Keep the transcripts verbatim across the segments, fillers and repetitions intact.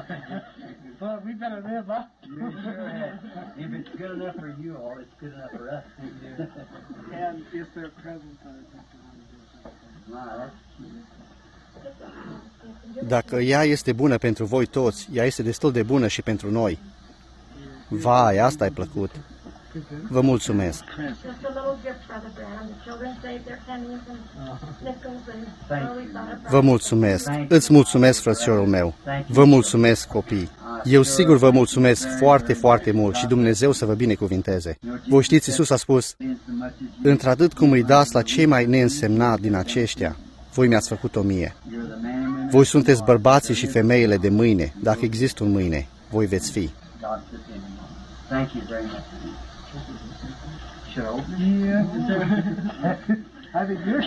Well, we better live, huh? You sure have. If it's good enough for you all, it's good enough for us. And is there present? Dacă ea este bună pentru voi toți, ea este destul de bună și pentru noi. Vai, asta e plăcut. Vă mulțumesc. Vă mulțumesc. Îți mulțumesc, frățiorul meu. Vă mulțumesc, copii. Eu sigur vă mulțumesc foarte, foarte mult și Dumnezeu să vă binecuvinteze. Voi știți, Iisus a spus, într-atât cum îi dați la cei mai neînsemnați din aceștia, voi mi-ați făcut-o mie. Voi sunteți bărbații și femeile de mâine. Dacă există un mâine, voi veți fi. Thank you very much. Should I open it? Yeah. I think you're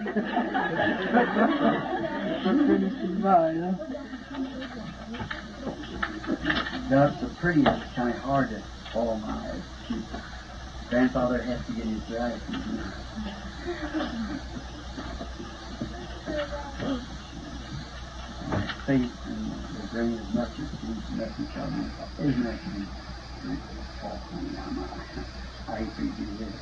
That's the prettiest, kind of hard to follow my eyes. Grandfather has to get his right. Faith and the grain of mustard seeds, message of me. Isn't that me? I hate for you to do this.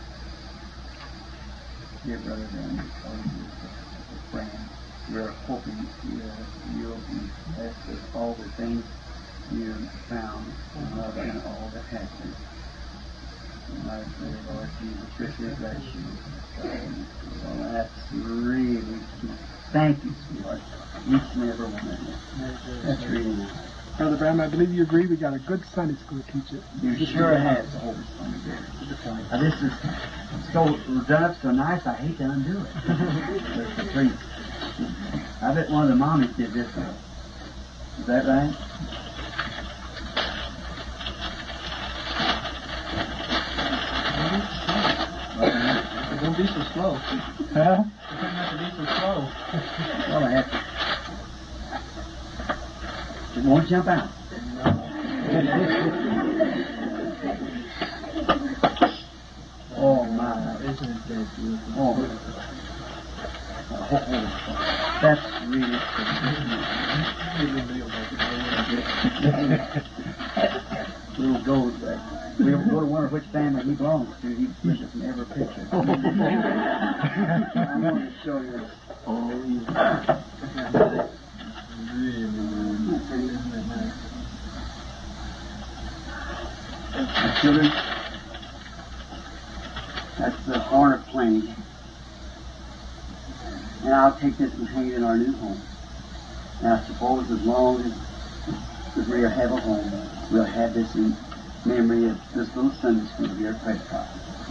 Dear brother, then, a friend, we're hoping uh, you'll be blessed with all the things you found in love and all that happens. And I pray, Lord Jesus, richly bless you. Well, that's really key. Thank you, sweetheart. Each and every one of you. That's really nice. Brother Bram, I believe you agree we got a good Sunday school teacher. You sure have. Now, this is so done up so nice, I hate to undo it. It's the priest. I bet one of the mommies did this one. Is that right? Don't be so slow. Huh? You don't have to be so slow. Well, I have to. It won't jump out. Oh my! Isn't it beautiful? Oh, oh, oh. That's really. Little gold. We'll go to wonder which family he belongs to. He's with us in every picture. I'm going to show you. Oh, yeah. Children, that's the hornet plane. And I'll take this and hang it in our new home. And I suppose as long as, as we'll have a home, we'll have this in memory of this little Sunday school here at Prescott.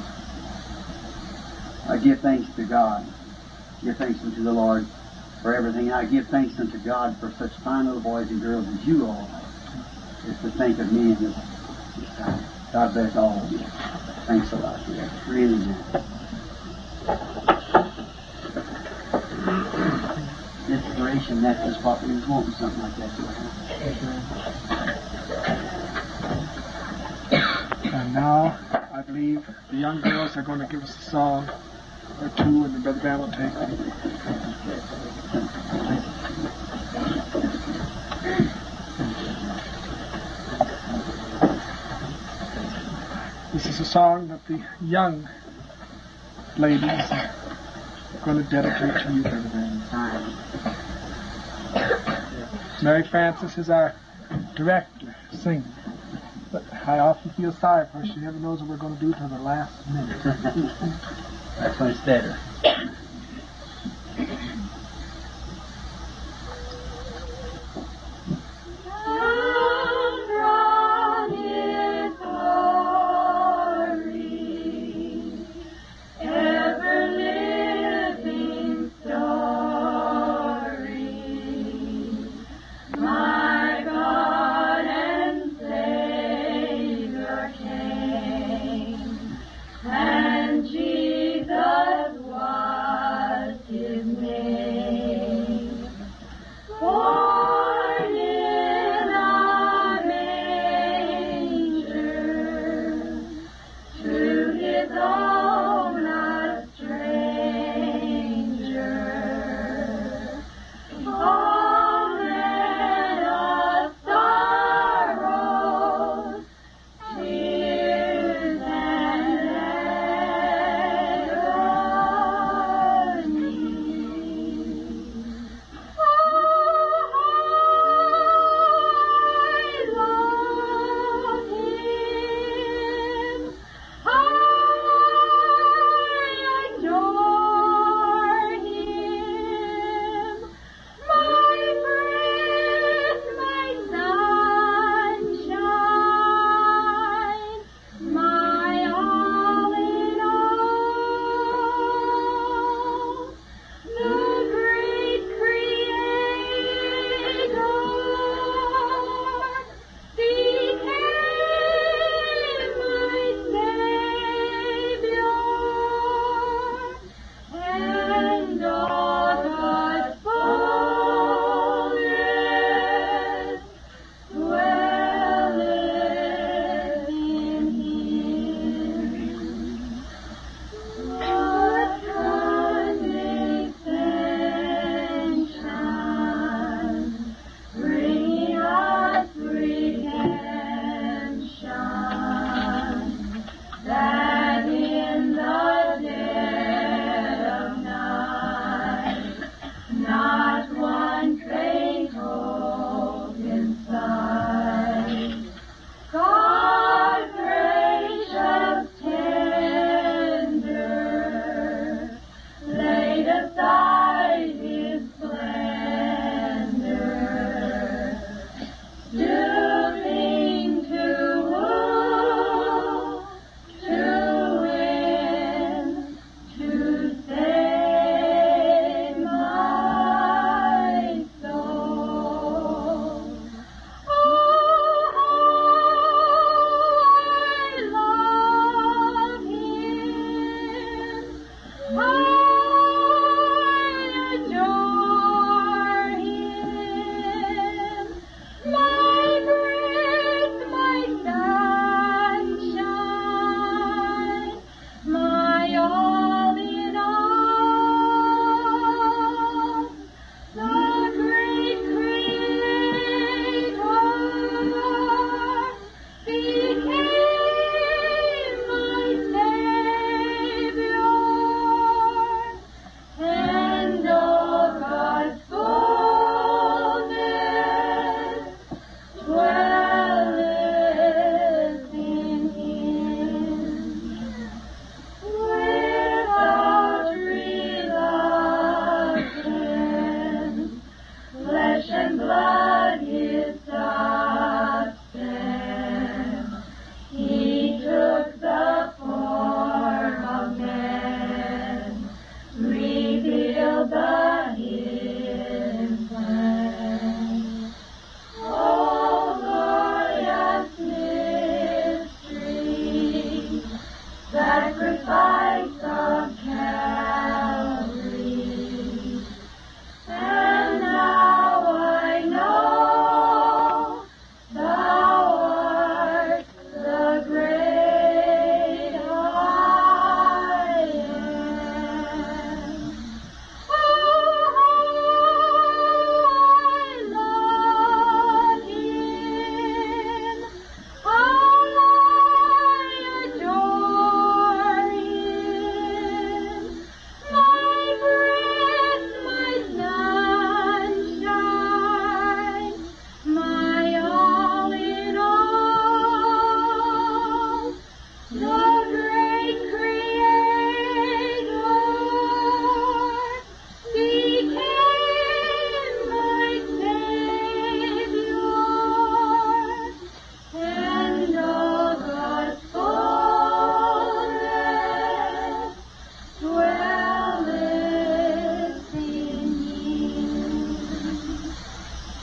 I give thanks to God. Give thanks unto the Lord for everything. I give thanks unto God for such fine little boys and girls as you all is to think of me in this, this time. God bless all of you. Thanks a lot. Yeah, really nice. Inspiration, that is what we was wanting, something like that to happen. And now, I believe the young girls are going to give us a song or two, and the Brother Bam will take them. This is a song that the young ladies are going to dedicate to you, Brother Bam. Mary Frances is our director, singer. But I often feel sorry for her. She never knows what we're going to do till the last minute. That's when it's better. And Jesus was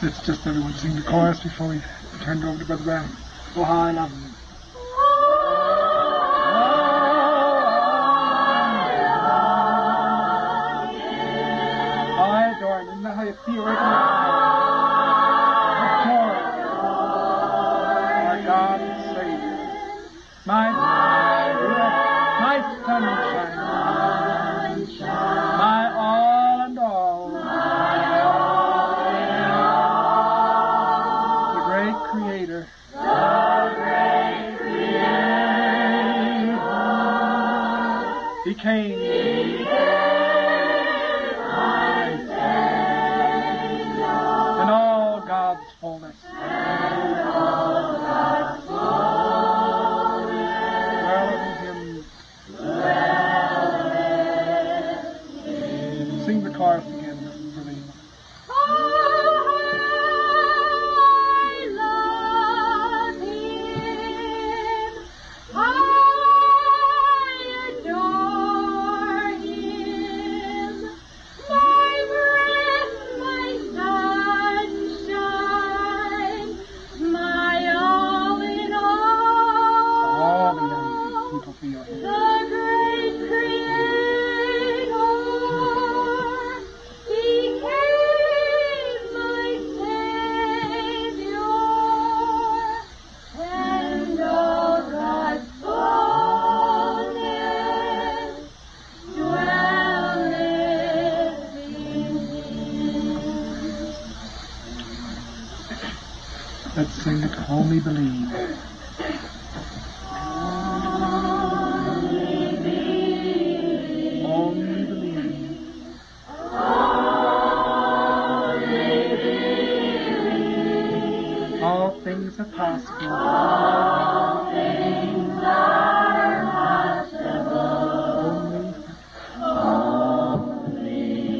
Let's just everyone sing the chorus before we turn it over to Brother Brown. Oh, how I love him. I adore him. Isn't that how you feel right now? Adore our God and Savior. My my sunshine, my all and all, the great Creator, He came. In all God's fullness. Sing the chorus again, Missus Verlene. Let's sing it, Only Believe. Only believe. All things are possible. All things are possible. Only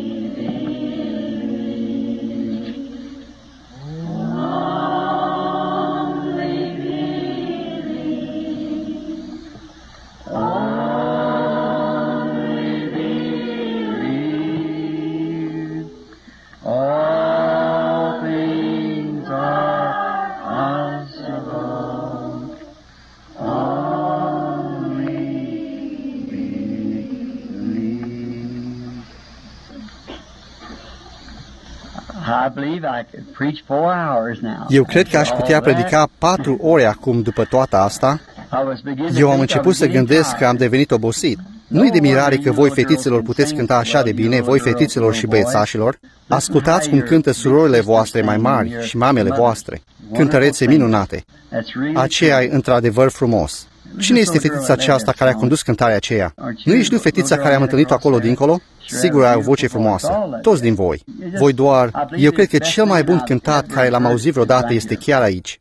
I believe I could preach four hours now. Eu cred că aș putea predica patru ore acum după toată asta. Eu am început să gândesc că am devenit obosit. Nu-i de mirare că voi, fetițelor, puteți cânta așa de bine, voi, fetițelor și băiețașilor. Ascultați cum cântă surorile voastre mai mari și mamele voastre. Cântărețe minunate. Aceea e într-adevăr frumos. Cine este fetița aceasta care a condus cântarea aceea? Nu ești tu fetița care am întâlnit-o acolo dincolo? Sigur, ai o voce frumoasă. Toți din voi. Voi doar... Eu cred că cel mai bun cântat care l-am auzit vreodată este chiar aici.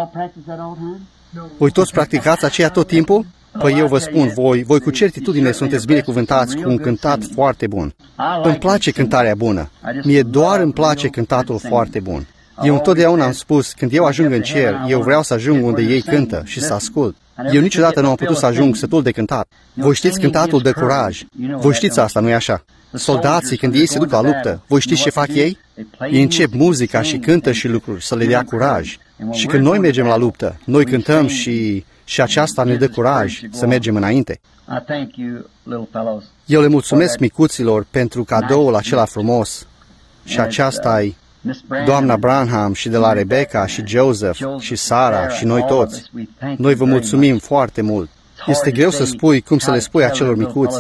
Voi toți practicați aceea tot timpul? Păi eu vă spun, voi, voi cu certitudine sunteți binecuvântați cu un cântat foarte bun. Îmi place cântarea bună. Mie doar îmi place cântatul foarte bun. Eu întotdeauna am spus, când eu ajung în cer, eu vreau să ajung unde ei cântă și să ascult. Eu niciodată nu am putut să ajung sătul de cântat. Voi știți, cântatul dă curaj. Voi știți asta, nu-i așa? Soldații, când ei se duc la luptă, voi știți ce fac ei? Ei încep muzica și cântă și lucruri să le dea curaj. Și când noi mergem la luptă, noi cântăm și, și aceasta ne dă curaj să mergem înainte. Eu le mulțumesc micuților pentru cadoul acela frumos. Și aceasta-i doamna Branham și de la Rebecca și Joseph și Sara și noi toți. Noi vă mulțumim foarte mult. Este greu să spui cum să le spui acelor micuți.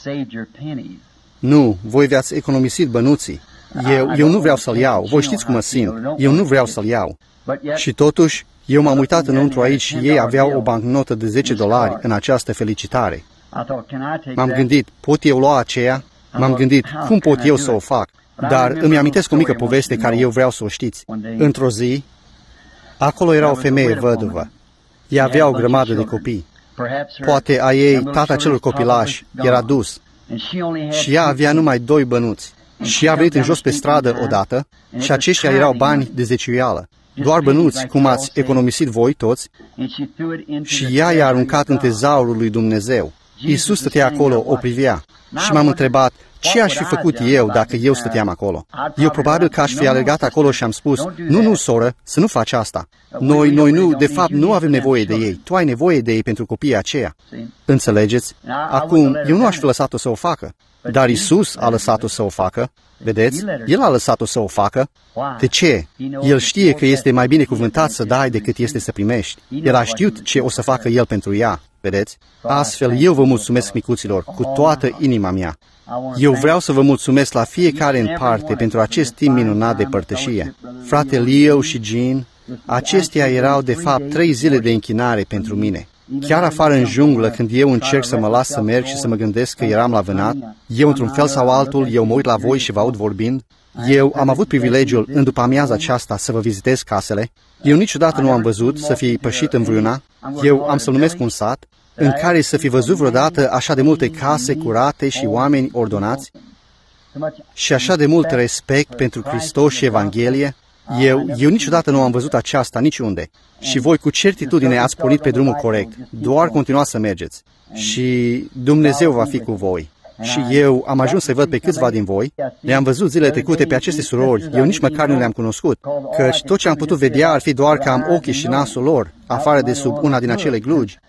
Nu, voi v-ați economisit bănuții. Eu, eu nu vreau să-l iau. Voi știți cum mă simt. Eu nu vreau să-l iau. Și totuși, eu m-am uitat înăuntru aici și ei aveau o bancnotă de zece dolari în această felicitare. M-am gândit, pot eu lua aceea? M-am gândit, cum pot eu să o fac? Dar îmi amintesc o mică poveste care eu vreau să o știți. Într-o zi, acolo era o femeie văduvă. Ea avea o grămadă de copii. Poate a ei, tata celor copilași, era dus. Și ea avea numai doi bănuți. Și ea a venit în jos pe stradă odată și aceștia erau bani de zeciuială. Doar bănuți, cum ați economisit voi toți. Și ea i-a aruncat în tezaurul lui Dumnezeu. Iisus stătea acolo, o privea. Și m-am întrebat, Ce aș fi făcut eu dacă eu stăteam acolo? Eu probabil că aș fi alergat acolo și am spus, nu, nu, soră, să nu faci asta. Noi, noi nu, de fapt, nu avem nevoie de ei. Tu ai nevoie de ei pentru copiii aceia. Înțelegeți? Acum, eu nu aș fi lăsat-o să o facă. Dar Isus a lăsat-o să o facă. Vedeți? El a lăsat-o să o facă. De ce? El știe că este mai binecuvântat să dai decât este să primești. El a știut ce o să facă El pentru ea. Vedeți? Astfel, eu vă mulțumesc, micuților, cu toată inima mea. Eu vreau să vă mulțumesc la fiecare în parte pentru acest timp minunat de părtășie. Frate Leo și Jean, acestea erau de fapt trei zile de închinare pentru mine. Chiar afară în junglă, când eu încerc să mă las să merg și să mă gândesc că eram la vânat, eu într-un fel sau altul, eu mă uit la voi și vă aud vorbind. Eu am avut privilegiul în după amiaza aceasta să vă vizitez casele. Eu niciodată nu am văzut să fi pășit în vreuna. Eu am să-l numesc un sat, în care să fi văzut vreodată așa de multe case curate și oameni ordonați și așa de mult respect pentru Hristos și Evanghelie. Eu, eu niciodată nu am văzut aceasta niciunde. Și voi cu certitudine ați pornit pe drumul corect. Doar continuați să mergeți. Și Dumnezeu va fi cu voi. Și eu am ajuns să văd pe câțiva din voi. Le-am văzut zilele trecute pe aceste surori. Eu nici măcar nu le-am cunoscut. Căci tot ce am putut vedea ar fi doar că am ochii și nasul lor, afară de sub una din acele glugi.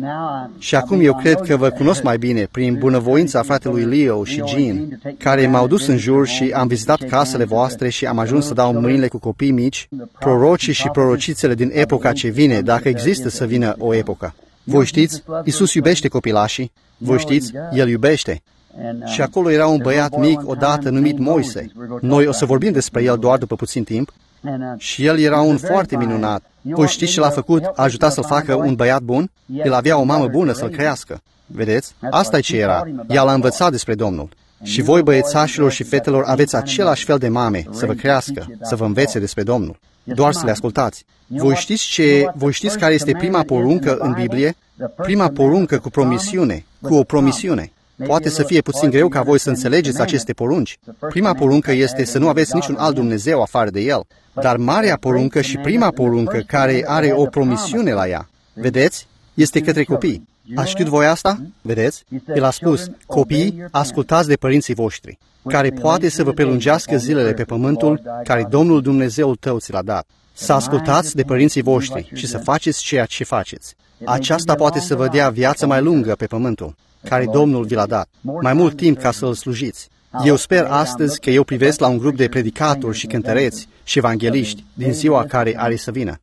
Și acum eu cred că vă cunosc mai bine prin bunăvoința fratelui Leo și Jean, care m-au dus în jur și am vizitat casele voastre și am ajuns să dau mâinile cu copii mici, prorocii și prorocițele din epoca ce vine, dacă există să vină o epocă. Voi știți, Iisus iubește copilașii, voi știți, El iubește. Și acolo era un băiat mic odată numit Moise. Noi o să vorbim despre el doar după puțin timp. Și el era un foarte minunat. Voi știți ce l-a făcut? A ajutat să-l facă un băiat bun? El avea o mamă bună să-l crească. Vedeți? Asta e ce era. Ea l-a învățat despre Domnul. Și voi, băiețașilor și fetelor, aveți același fel de mame să vă crească, să vă învețe despre Domnul. Doar să le ascultați. Voi știți ce? Voi știți care este prima poruncă în Biblie? Prima poruncă cu promisiune, cu o promisiune. Poate să fie puțin greu ca voi să înțelegeți aceste porunci. Prima poruncă este să nu aveți niciun alt Dumnezeu afară de El. Dar marea poruncă și prima poruncă care are o promisiune la ea, vedeți, este către copii. Ați știut voi asta? Vedeți? El a spus, copii, ascultați de părinții voștri, care poate să vă prelungească zilele pe pământul care Domnul Dumnezeul tău ți l-a dat. Să ascultați de părinții voștri și să faceți ceea ce faceți. Aceasta poate să vă dea viață mai lungă pe pământul, care Domnul vi l-a dat, mai mult timp ca să-L slujiți. Eu sper astăzi că eu privesc la un grup de predicatori și cântăreți și evangeliști din ziua care are să vină.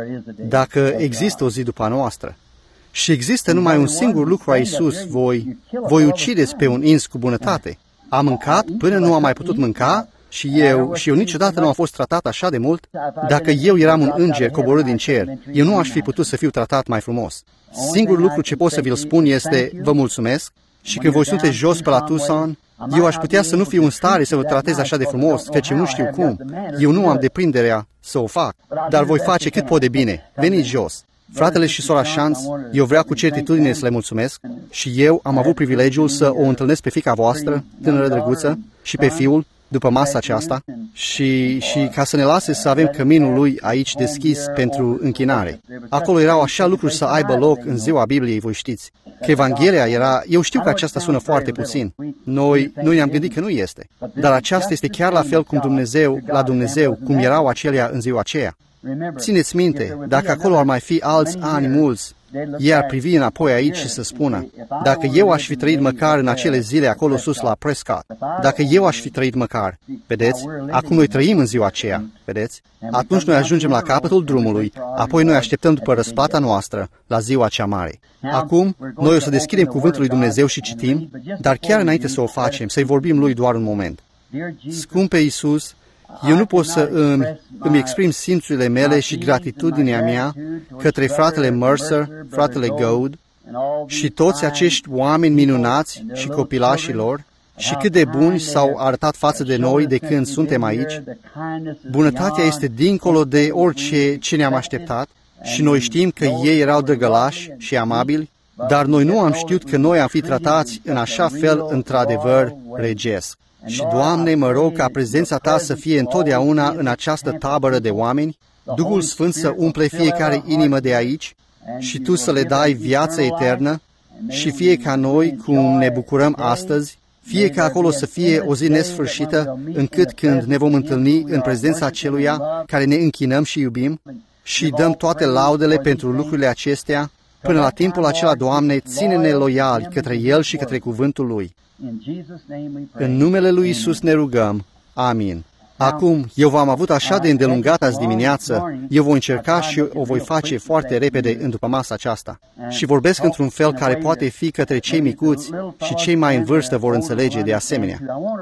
Dacă există o zi după a noastră și există numai un singur lucru a Iisus, voi, voi ucideți pe un ins cu bunătate. A mâncat până nu a mai putut mânca și eu, și eu niciodată nu am fost tratat așa de mult. Dacă eu eram un înger coborât din cer, eu nu aș fi putut să fiu tratat mai frumos. Singurul lucru ce pot să vi-l spun este, vă mulțumesc, și când voi sunteți jos pe la Tucson, eu aș putea să nu fiu în stare să vă tratez așa de frumos, căci nu știu cum. Eu nu am deprinderea să o fac, dar voi face cât pot de bine. Veniți jos. Fratele și sora Șanț, eu vreau cu certitudine să le mulțumesc și eu am avut privilegiul să o întâlnesc pe fiica voastră, tânără drăguță, și pe fiul, după masa aceasta, și, și ca să ne lase să avem căminul lui aici deschis pentru închinare. Acolo erau așa lucruri să aibă loc în ziua Bibliei, voi știți. Că Evanghelia era, eu știu că aceasta sună foarte puțin. Noi, noi ne-am gândit că nu este. Dar aceasta este chiar la fel cum Dumnezeu, la Dumnezeu, cum erau acelea în ziua aceea. Țineți minte, dacă acolo ar mai fi alți ani mulți, ei ar privi înapoi aici și să spună, dacă eu aș fi trăit măcar în acele zile acolo sus la Prescott, dacă eu aș fi trăit măcar, vedeți, acum noi trăim în ziua aceea, vedeți, atunci noi ajungem la capătul drumului, apoi noi așteptăm după răsplata noastră la ziua cea mare. Acum, noi o să deschidem cuvântul lui Dumnezeu și citim, dar chiar înainte să o facem, să-i vorbim lui doar un moment. Scumpe Iisus, eu nu pot să îmi, îmi exprim simțurile mele și gratitudinea mea către fratele Mercer, fratele Gould și toți acești oameni minunați și copilașii lor și cât de buni s-au arătat față de noi de când suntem aici. Bunătatea este dincolo de orice ce ne-am așteptat și noi știm că ei erau drăgălași și amabili, dar noi nu am știut că noi am fi tratați în așa fel într-adevăr regesc. Și, Doamne, mă rog ca prezența Ta să fie întotdeauna în această tabără de oameni, Duhul Sfânt să umple fiecare inimă de aici și Tu să le dai viață eternă și fie ca noi, cum ne bucurăm astăzi, Fie ca acolo să fie o zi nesfârșită, încât când ne vom întâlni în prezența aceluia care ne închinăm și iubim și dăm toate laudele pentru lucrurile acestea, până la timpul acela, Doamne, ține-ne loiali către El și către cuvântul Lui. În numele Lui Iisus ne rugăm. Amin. Acum, eu v-am avut așa de îndelungat azi dimineață, eu voi încerca și o voi face foarte repede în după masa aceasta. Și vorbesc într-un fel care poate fi către cei micuți și cei mai în vârstă vor înțelege de asemenea.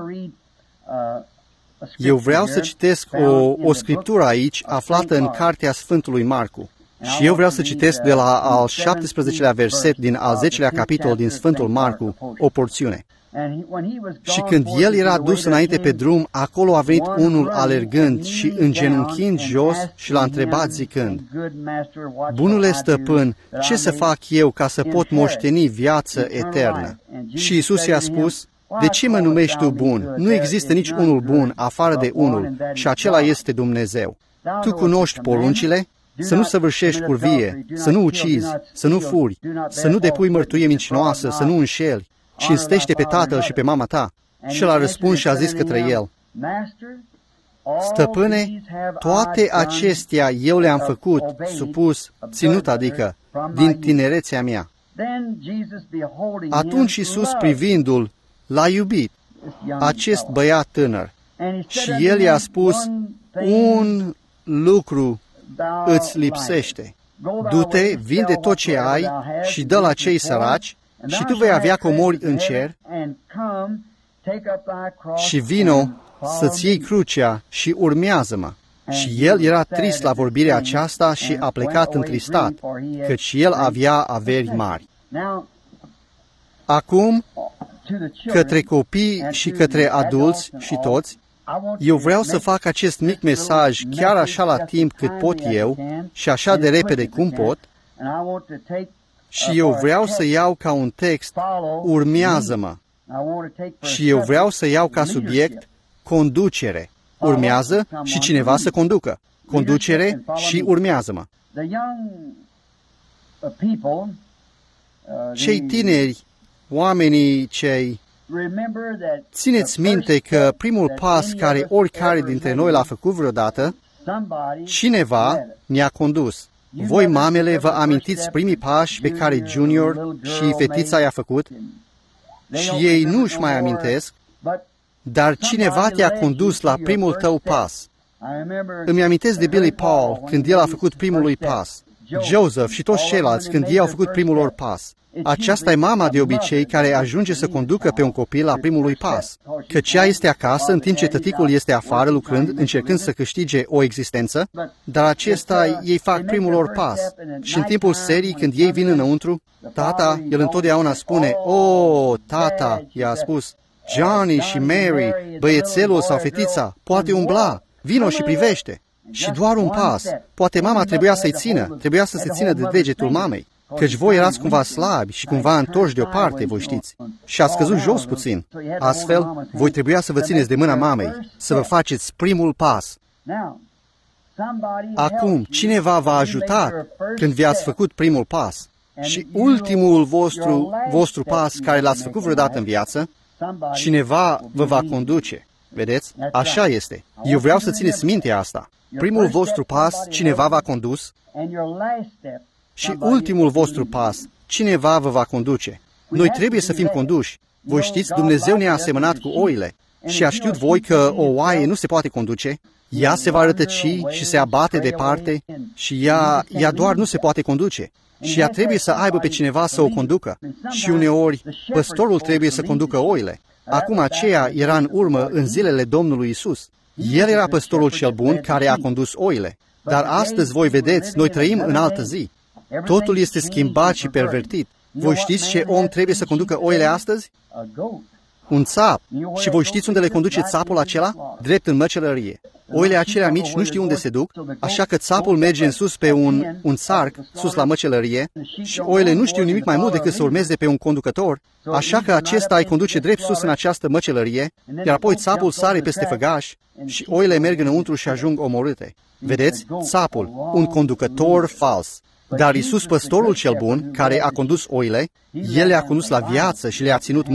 Eu vreau să citesc o, o scriptură aici, aflată în cartea Sfântului Marcu. Și eu vreau să citesc de la al șaptesprezecelea verset din al zecelea capitol din Sfântul Marcu, o porțiune. Și când el era dus înainte pe drum, acolo a venit unul alergând și îngenunchind jos și l-a întrebat zicând: Bunule stăpân, ce să fac eu ca să pot moșteni viață eternă? Și Iisus i-a spus: De ce mă numești tu bun? Nu există nici unul bun afară de unul, și acela este Dumnezeu. Tu cunoști poruncile? Să nu săvârșești curvie, să nu ucizi, să nu furi, să nu depui mărturie mincinoasă, să nu înșeli, cinstește pe tatăl și pe mama ta. Și el a răspuns și a zis către el: Stăpâne, toate acestea eu le-am făcut, supus, ținut, adică, din tinerețea mea. Atunci Iisus, privindu-l, l-a iubit, acest băiat tânăr. Și el i-a spus: Un lucru îți lipsește. Du-te, vinde tot ce ai și dă la cei săraci și tu vei avea comori în cer, și vino să-ți iei crucea și urmează-mă. Și el era trist la vorbirea aceasta și a plecat întristat, căci el avea averi mari. Acum, către copii și către adulți și toți, eu vreau să fac acest mic mesaj chiar așa la timp cât pot eu și așa de repede cum pot, și eu vreau să iau ca un text urmează-mă, și eu vreau să iau ca subiect conducere. Urmează și cineva să conducă. Conducere și urmează-mă. Cei tineri, oamenii cei... Țineți minte că primul pas care oricare dintre noi l-a făcut vreodată, cineva ne-a condus. Voi, mamele, vă amintiți primii pași pe care Junior și fetița i-a făcut? Și ei nu își mai amintesc, dar cineva te-a condus la primul tău pas. Îmi amintesc de Billy Paul când el a făcut primul lui pas. Joseph și toți ceilalți când ei au făcut primul lor pas. Aceasta e mama de obicei care ajunge să conducă pe un copil la primul lui pas. Căci ea este acasă în timp ce tăticul este afară lucrând, încercând să câștige o existență, dar acesta ei fac primul lor pas. Și în timpul serii, când ei vin înăuntru, tata, el întotdeauna spune: O, tata, i-a spus, Johnny și Mary, băiețelul sau fetița, poate umbla, vino și privește. Și doar un pas. Poate mama trebuia să-i țină, trebuia să se țină de degetul mamei, căci voi erați cumva slabi și cumva întorși deoparte, voi știți, și ați căzut jos puțin. Astfel, voi trebuia să vă țineți de mâna mamei, să vă faceți primul pas. Acum, cineva v-a ajutat când vi-ați făcut primul pas. Și ultimul vostru, vostru pas care l-ați făcut vreodată în viață, cineva vă va conduce. Vedeți? Așa este. Eu vreau să țineți minte asta. Primul vostru pas, cineva v-a condus, și ultimul vostru pas, cineva vă va conduce. Noi trebuie să fim conduși. Voi știți, Dumnezeu ne-a asemănat cu oile. Și a știut voi că o oaie nu se poate conduce. Ea se va rătăci și se abate departe și ea, ea doar nu se poate conduce. Și ea trebuie să aibă pe cineva să o conducă. Și uneori, păstorul trebuie să conducă oile. Acum aceea era în urmă în zilele Domnului Isus. El era păstorul cel bun care a condus oile. Dar astăzi, voi vedeți, noi trăim în altă zi. Totul este schimbat și pervertit. Voi știți ce om trebuie să conducă oile astăzi? Un țap. Și voi știți unde le conduce țapul acela? Drept în măcelărie. Oile acelea mici nu știu unde se duc, așa că țapul merge în sus pe un, un țarc, sus la măcelărie, și oile nu știu nimic mai mult decât să urmeze pe un conducător, așa că acesta îi conduce drept sus în această măcelărie, iar apoi țapul sare peste făgaș și oile merg înăuntru și ajung omorâte. Vedeți? Țapul, un conducător fals. Dar Iisus, păstorul cel bun, care a condus oile, El le-a condus la viață și le-a ținut mâna.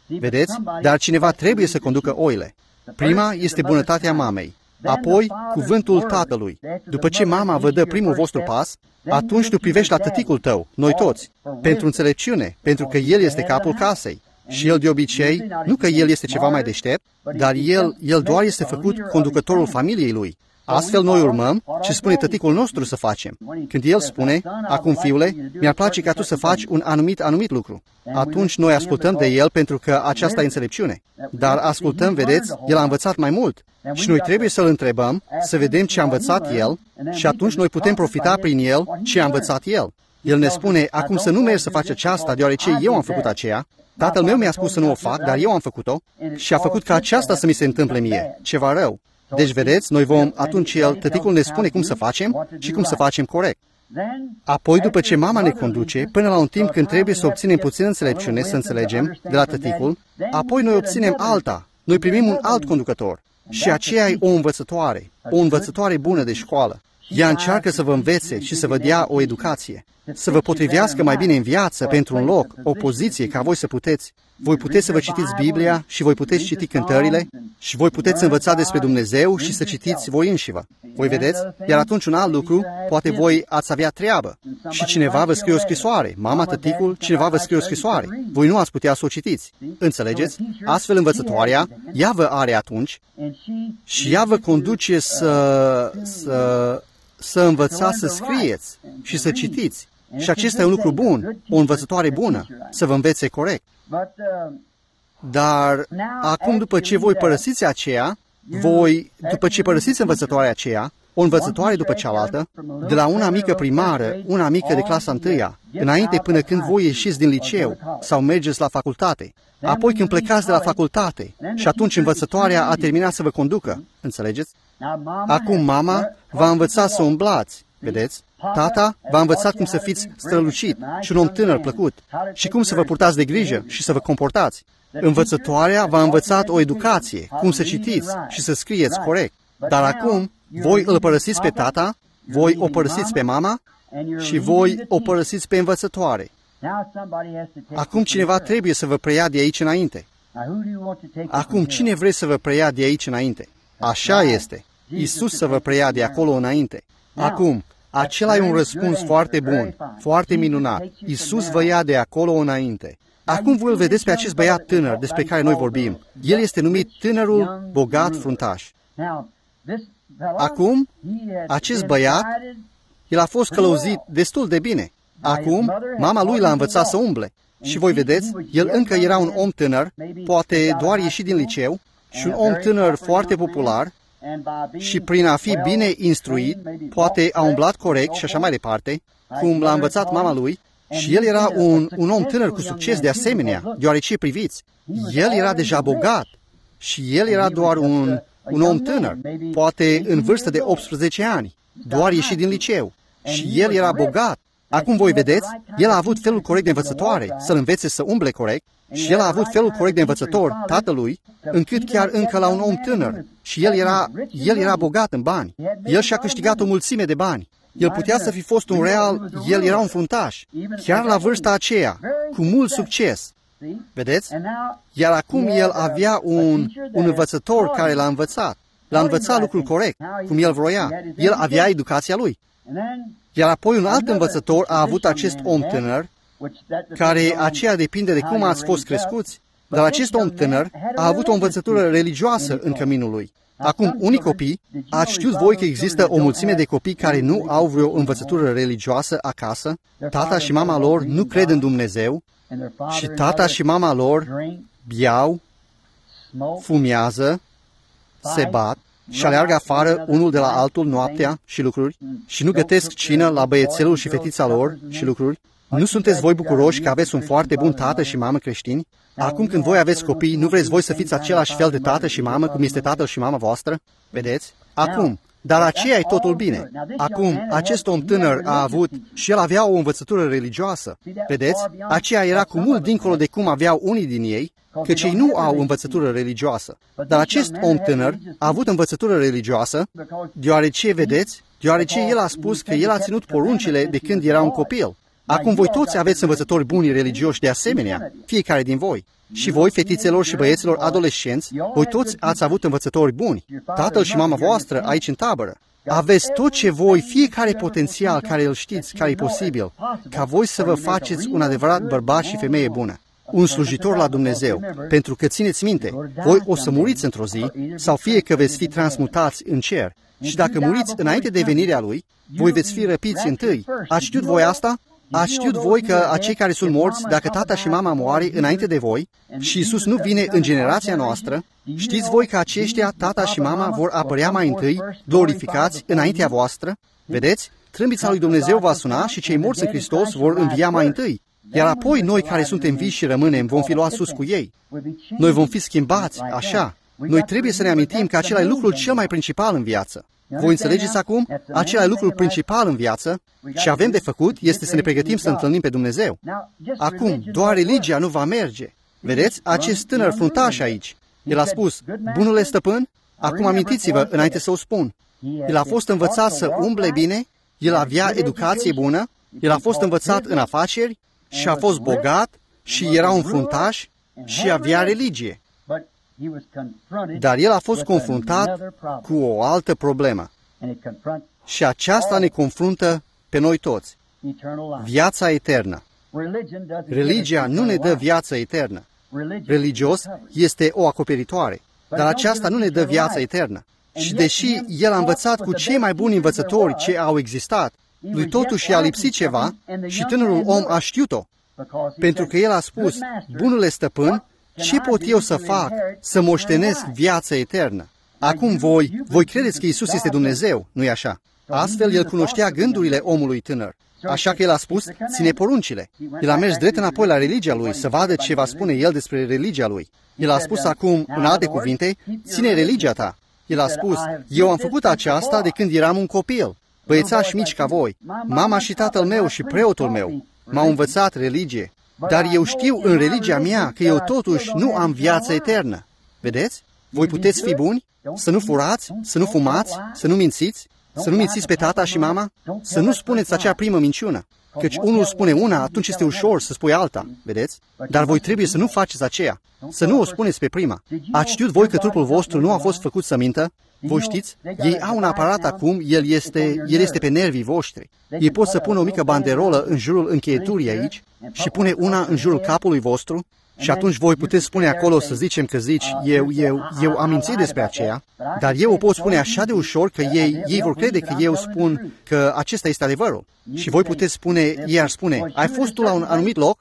Vedeți? Dar cineva trebuie să conducă oile. Prima este bunătatea mamei, apoi cuvântul tatălui. După ce mama vă dă primul vostru pas, atunci tu privești la tăticul tău, noi toți, pentru înțelepciune, pentru că el este capul casei. Și el de obicei, nu că el este ceva mai deștept, dar el, el doar este făcut conducătorul familiei lui. Astfel noi urmăm ce spune tăticul nostru să facem. Când el spune, acum fiule, mi-ar place ca tu să faci un anumit anumit lucru. Atunci noi ascultăm de el pentru că aceasta e înțelepciune. Dar ascultăm, vedeți, el a învățat mai mult. Și noi trebuie să-l întrebăm, să vedem ce a învățat el și atunci noi putem profita prin el ce a învățat el. El ne spune, acum să nu mergi să faci aceasta, deoarece eu am făcut aceea. Tatăl meu mi-a spus să nu o fac, dar eu am făcut-o și a făcut ca aceasta să mi se întâmple mie, ceva rău. Deci, vedeți, noi vom, atunci el, tăticul ne spune cum să facem și cum să facem corect. Apoi, după ce mama ne conduce, până la un timp când trebuie să obținem puțină înțelepciune, să înțelegem, de la tăticul, apoi noi obținem alta. Noi primim un alt conducător. Și aceea e o învățătoare, o învățătoare bună de școală. Ea încearcă să vă învețe și să vă dea o educație, să vă potrivească mai bine în viață pentru un loc, o poziție, ca voi să puteți. Voi puteți să vă citiți Biblia și voi puteți citi cântările și voi puteți învăța despre Dumnezeu și să citiți voi înșivă. Voi vedeți? Iar atunci un alt lucru, poate voi ați avea treabă și cineva vă scrie o scrisoare, mama, tăticul, cineva vă scrie o scrisoare. Voi nu ați putea să o citiți. Înțelegeți? Astfel învățătoarea, ea vă are atunci și ea vă conduce să, să, să învățați să scrieți și să citiți. Și acesta e un lucru bun, o învățătoare bună, să vă învețe corect. Dar acum, după ce voi părăsiți aceea, voi, după ce părăsiți învățătoarea aceea, o învățătoare după cealaltă, de la una mică primară, una mică de clasa întâia, înainte până când voi ieșiți din liceu sau mergeți la facultate, apoi când plecați de la facultate și atunci învățătoarea a terminat să vă conducă, înțelegeți? Acum mama v-a învățat să umblați, vedeți? Tata v-a învățat cum să fiți strălucit și un om tânăr plăcut și cum să vă purtați de grijă și să vă comportați. Învățătoarea v-a învățat o educație, cum să citiți și să scrieți corect. Dar acum, voi îl părăsiți pe tata, voi o părăsiți pe mama și voi o părăsiți pe învățătoare. Acum cineva trebuie să vă preia de aici înainte. Acum cine vreți să vă preia de aici înainte? Așa este. Iisus să vă preia de acolo înainte. Acum, acela e un răspuns foarte bun, foarte minunat. Iisus vă ia de acolo înainte. Acum voi îl vedeți pe acest băiat tânăr despre care noi vorbim. El este numit tânărul bogat fruntaș. Acum, acest băiat, el a fost călăuzit destul de bine. Acum, mama lui l-a învățat să umble. Și voi vedeți, el încă era un om tânăr, poate doar ieșit din liceu, și un om tânăr foarte popular, și prin a fi bine instruit, poate a umblat corect și așa mai departe, cum l-a învățat mama lui, și el era un, un om tânăr cu succes de asemenea, deoarece priviți, el era deja bogat și el era doar un, un om tânăr, poate în vârstă de optsprezece ani, doar ieșit din liceu, și el era bogat. Acum voi vedeți, el a avut felul corect de învățătoare, să-l învețe să umble corect, și el a avut felul corect de învățător, tatălui, încât chiar încă la un om tânăr, și el era, el era bogat în bani. El și-a câștigat o mulțime de bani. El putea să fi fost un real, el era un fruntaș, chiar la vârsta aceea, cu mult succes. Vedeți? Iar acum el avea un, un învățător care l-a învățat. L-a învățat lucrul corect, cum el vroia. El avea educația lui. Iar apoi un alt învățător a avut acest om tânăr, care aceea depinde de cum ați fost crescuți, dar acest om tânăr a avut o învățătură religioasă în căminul lui. Acum, unii copii, ați știut voi că există o mulțime de copii care nu au vreo învățătură religioasă acasă, tata și mama lor nu cred în Dumnezeu și tata și mama lor beau, fumează, se bat și aleargă afară unul de la altul noaptea și lucruri și nu gătesc cină la băiețelul și fetița lor și lucruri. Nu sunteți voi bucuroși că aveți un foarte bun tată și mamă creștini? Acum când voi aveți copii, nu vreți voi să fiți același fel de tată și mamă cum este tatăl și mama voastră? Vedeți? Acum, dar aceea e totul bine. Acum, acest om tânăr a avut și el avea o învățătură religioasă. Vedeți? Aceea era cu mult dincolo de cum aveau unii din ei, căci ei nu au învățătură religioasă. Dar acest om tânăr a avut învățătură religioasă, deoarece, vedeți, deoarece el a spus că el a ținut poruncile de când era un copil. Acum voi toți aveți învățători buni religioși de asemenea, fiecare din voi. Și voi, fetițelor și băieților adolescenți, voi toți ați avut învățători buni. Tatăl și mama voastră aici în tabără. Aveți tot ce voi, fiecare potențial care îl știți, care e posibil, ca voi să vă faceți un adevărat bărbat și femeie bună, un slujitor la Dumnezeu, pentru că țineți minte, voi o să muriți într-o zi, sau fie că veți fi transmutați în cer. Și dacă muriți înainte de venirea Lui, voi veți fi răpiți întâi. Ați știut voi asta? Ați știut voi că acei care sunt morți, dacă tata și mama moare înainte de voi și Iisus nu vine în generația noastră, știți voi că aceștia, tata și mama, vor apărea mai întâi, glorificați, înaintea voastră? Vedeți? Trâmbița lui Dumnezeu va suna și cei morți în Hristos vor învia mai întâi. Iar apoi noi care suntem vii și rămânem vom fi luați sus cu ei. Noi vom fi schimbați, așa. Noi trebuie să ne amintim că acela e lucrul cel mai principal în viață. Voi înțelegeți acum? Acela e lucrul principal în viață. Ce avem de făcut este să ne pregătim să întâlnim pe Dumnezeu. Acum, doar religia nu va merge. Vedeți? Acest tânăr fruntaș aici. El a spus, bunule stăpân, acum amintiți-vă înainte să o spun. El a fost învățat să umble bine, el avea educație bună, el a fost învățat în afaceri și a fost bogat și era un fruntaș și avea religie. Dar el a fost confruntat cu o altă problemă. Și aceasta ne confruntă pe noi toți. Viața eternă. Religia nu ne dă viața eternă. Religios este o acoperitoare, dar aceasta nu ne dă viața eternă. Și deși el a învățat cu cei mai buni învățători ce au existat, lui totuși i-a lipsit ceva și tânărul om a știut-o. Pentru că el a spus, bunule stăpân, ce pot eu să fac să moștenesc viața eternă? Acum voi, voi credeți că Iisus este Dumnezeu, nu-i așa? Astfel, el cunoștea gândurile omului tânăr. Așa că el a spus, ține poruncile. El a mers drept înapoi la religia lui, să vadă ce va spune el despre religia lui. El a spus acum, în alte cuvinte, ține religia ta. El a spus, eu am făcut aceasta de când eram un copil, băiețași mici ca voi. Mama și tatăl meu și preotul meu m-au învățat religie. Dar eu știu în religia mea că eu totuși nu am viața eternă. Vedeți? Voi puteți fi buni? Să nu furați? Să nu fumați? Să nu mințiți? Să nu mințiți pe tata și mama? Să nu spuneți acea primă minciună. Căci unul spune una, atunci este ușor să spui alta. Vedeți? Dar voi trebuie să nu faceți aceea. Să nu o spuneți pe prima. Ați știut voi că trupul vostru nu a fost făcut să mintă? Voi știți? Ei au un aparat acum, el este, el este pe nervii voștri. Ei pot să pună o mică banderolă în jurul încheieturii aici și pune una în jurul capului vostru și atunci voi puteți spune acolo, să zicem că zici, eu, eu, eu am mințit despre aceea, dar eu o pot spune așa de ușor că ei, ei vor crede că eu spun că acesta este adevărul. Și voi puteți spune, ei ar spune, ai fost tu la un anumit loc?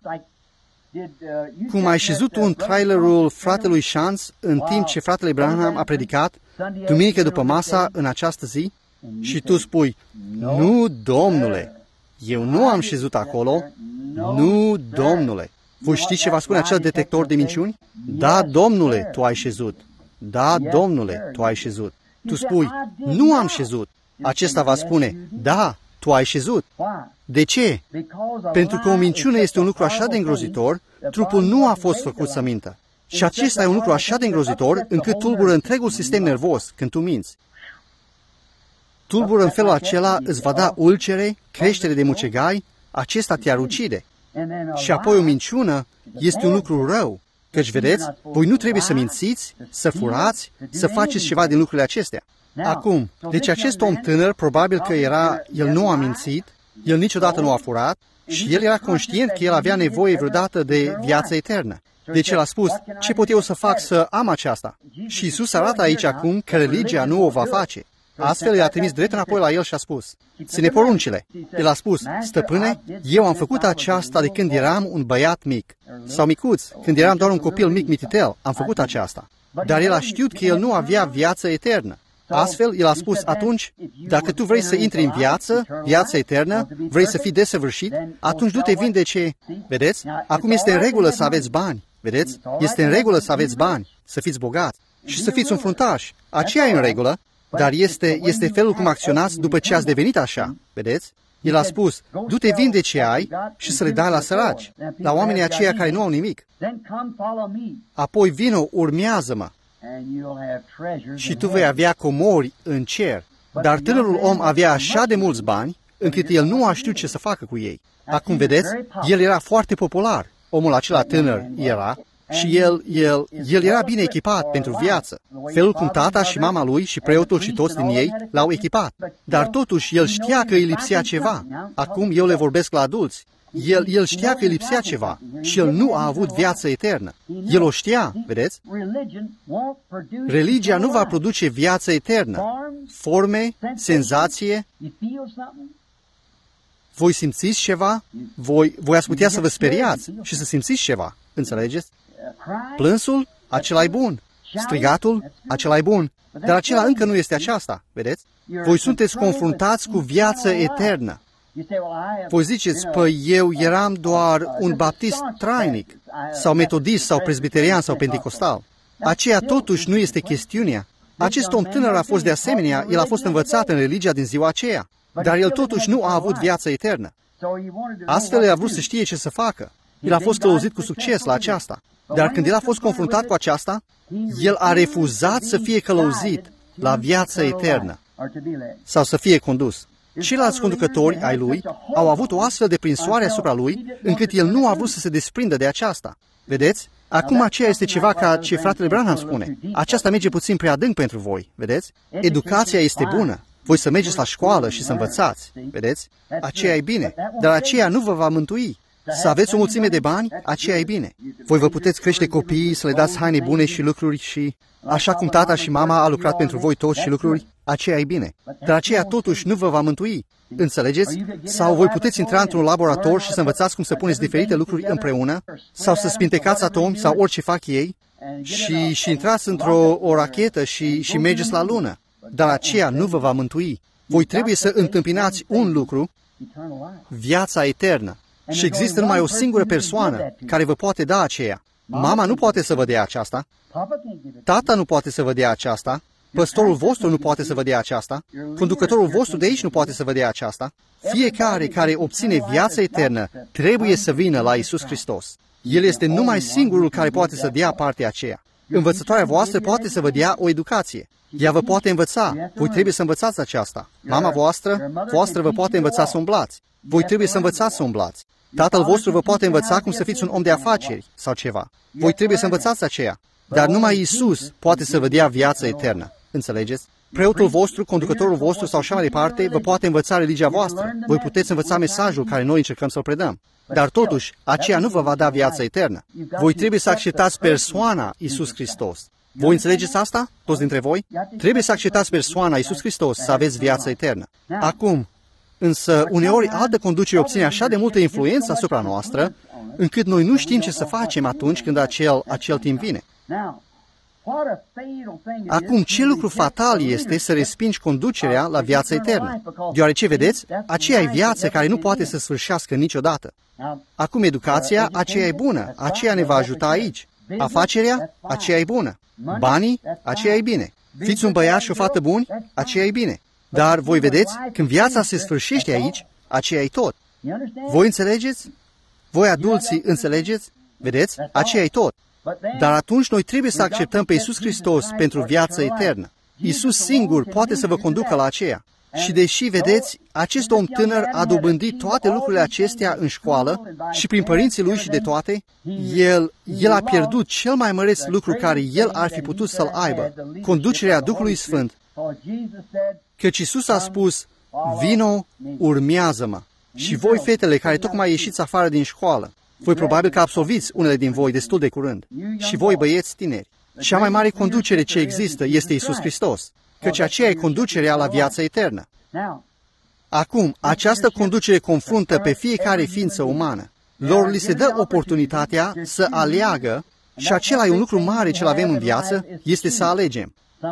Cum ai șezut tu în trailerul fratelui Shantz în timp ce fratele Branham a predicat, duminică după masa în această zi? Și tu spui, nu, domnule, eu nu am șezut acolo, nu, domnule. Voi știți ce va spune acel detector de minciuni? Da, domnule, tu ai șezut. Da, domnule, tu ai șezut. Tu spui, nu am șezut. Acesta va spune, da, tu ai șezut. De ce? Pentru că o minciună este un lucru așa de îngrozitor, trupul nu a fost făcut să mintă. Și acesta e un lucru așa de îngrozitor, încât tulbură întregul sistem nervos când tu minți. Tulbură în felul acela, îți va da ulcere, creștere de mucegai, acesta te-ar ucide. Și apoi o minciună este un lucru rău, căci, vedeți, voi nu trebuie să mințiți, să furați, să faceți ceva din lucrurile acestea. Acum, deci acest om tânăr, probabil că era, el nu a mințit, el niciodată nu a furat și el era conștient că el avea nevoie vreodată de viața eternă. Deci el a spus, ce pot eu să fac să am aceasta? Și Iisus arată aici acum că religia nu o va face. Astfel i-a trimis drept înapoi la el și a spus, ține poruncile. El a spus, stăpâne, eu am făcut aceasta de când eram un băiat mic. Sau micuț, când eram doar un copil mic mititel, am făcut aceasta. Dar el a știut că el nu avea viață eternă. Astfel, el a spus, atunci, dacă tu vrei să intri în viață, viața eternă, vrei să fii desăvârșit, atunci du-te vindece. Vedeți? Acum este în regulă să aveți bani. Vedeți? Este în regulă să aveți bani, să fiți bogați și să fiți un fruntaș. Aceea e în regulă, dar este, este felul cum acționați după ce ați devenit așa. Vedeți? El a spus, du-te vinde ce ai și să le dai la săraci, la oamenii aceia care nu au nimic. Apoi vino, urmează-mă. Și tu vei avea comori în cer. Dar tânărul om avea așa de mulți bani, încât el nu a știut ce să facă cu ei. Acum vedeți, el era foarte popular. Omul acela tânăr era și el, el, el era bine echipat pentru viață. Felul cum tata și mama lui și preotul și toți din ei l-au echipat. Dar totuși el știa că îi lipsea ceva. Acum eu le vorbesc la adulți. El, el știa că îi lipsea ceva și el nu a avut viață eternă. El o știa, vedeți? Religia nu va produce viață eternă. Forme, senzație. Voi simțiți ceva? Voi, voi ați putea să vă speriați și să simțiți ceva. Înțelegeți? Plânsul, acela-i bun. Strigatul, acela-i bun. Dar acela încă nu este aceasta, vedeți? Voi sunteți confruntați cu viață eternă. Voi ziceți, păi eu eram doar un baptist trainic, sau metodist, sau presbiterian, sau penticostal. Aceea totuși nu este chestiunea. Acest om tânăr a fost de asemenea, el a fost învățat în religia din ziua aceea, dar el totuși nu a avut viață eternă. Astfel el a vrut să știe ce să facă. El a fost călăuzit cu succes la aceasta. Dar când el a fost confruntat cu aceasta, el a refuzat să fie călăuzit la viață eternă sau să fie condus. Ceilalți conducători ai lui au avut o astfel de prinsoare asupra lui, încât el nu a vrut să se desprindă de aceasta. Vedeți? Acum aceea este ceva ca ce fratele Branham spune. Aceasta merge puțin prea adânc pentru voi, vedeți? Educația este bună. Voi să mergeți la școală și să învățați, vedeți? Aceea e bine, dar aceea nu vă va mântui. Să aveți o mulțime de bani, aceea e bine. Voi vă puteți crește copiii, să le dați haine bune și lucruri și... Așa cum tata și mama a lucrat pentru voi toți și lucruri, aceea e bine. Dar aceea totuși nu vă va mântui. Înțelegeți? Sau voi puteți intra într-un laborator și să învățați cum să puneți diferite lucruri împreună, sau să spintecați atomi sau orice fac ei, și, și intrați într-o o rachetă și, și mergeți la lună. Dar aceea nu vă va mântui. Voi trebuie să întâmpinați un lucru, viața eternă. Și există numai o singură persoană care vă poate da aceea. Mama nu poate să vă dea aceasta, tata nu poate să vă dea aceasta, păstorul vostru nu poate să vă dea aceasta, conducătorul vostru de aici nu poate să vă dea aceasta. Fiecare care obține viața eternă trebuie să vină la Iisus Hristos. El este numai singurul care poate să dea partea aceea. Învățătoarea voastră poate să vă dea o educație. Ea vă poate învăța. Voi trebuie să învățați aceasta. Mama voastră, voastră vă poate învăța să umblați. Voi trebuie să învățați să umblați. Tatăl vostru vă poate învăța cum să fiți un om de afaceri sau ceva. Voi trebuie să învățați aceea. Dar numai Iisus poate să vă dea viață eternă. Înțelegeți? Preotul vostru, conducătorul vostru sau așa mai departe vă poate învăța religia voastră. Voi puteți învăța mesajul care noi încercăm să-l predăm. Dar totuși, aceea nu vă va da viața eternă. Voi trebuie să acceptați persoana Iisus Hristos. Voi înțelegeți asta? Toți dintre voi? Trebuie să acceptați persoana Iisus Hristos să aveți viață eternă. Acum, însă, uneori altă conducere obține așa de multă influență asupra noastră, încât noi nu știm ce să facem atunci când acel, acel timp vine. Acum, ce lucru fatal este să respingi conducerea la viața eternă? Deoarece, vedeți, aceea e viață care nu poate să sfârșească niciodată. Acum, educația, aceea e bună, aceea ne va ajuta aici. Afacerea, aceea e bună. Banii, aceea e bine. Fiți un băiat și o fată buni, aceea e bine. Dar, voi vedeți, când viața se sfârșește aici, aceea e tot. Voi înțelegeți? Voi adulții înțelegeți? Vedeți? Aceea e tot. Dar atunci noi trebuie să acceptăm pe Iisus Hristos pentru viață eternă. Iisus singur poate să vă conducă la aceea. Și deși, vedeți, acest om tânăr a dobândit toate lucrurile acestea în școală și prin părinții lui și de toate, el, el a pierdut cel mai măreț lucru care el ar fi putut să-l aibă, conducerea Duhului Sfânt. Căci Iisus a spus, vino, urmează-mă. Și voi, fetele care tocmai ieșiți afară din școală, voi probabil că absolviți unele din voi destul de curând. Și voi, băieți tineri, cea mai mare conducere ce există este Iisus Hristos, căci aceea e conducerea la viața eternă. Acum, această conducere confruntă pe fiecare ființă umană. Lor li se dă oportunitatea să aleagă și acela e un lucru mare ce-l avem în viață, este să alegem.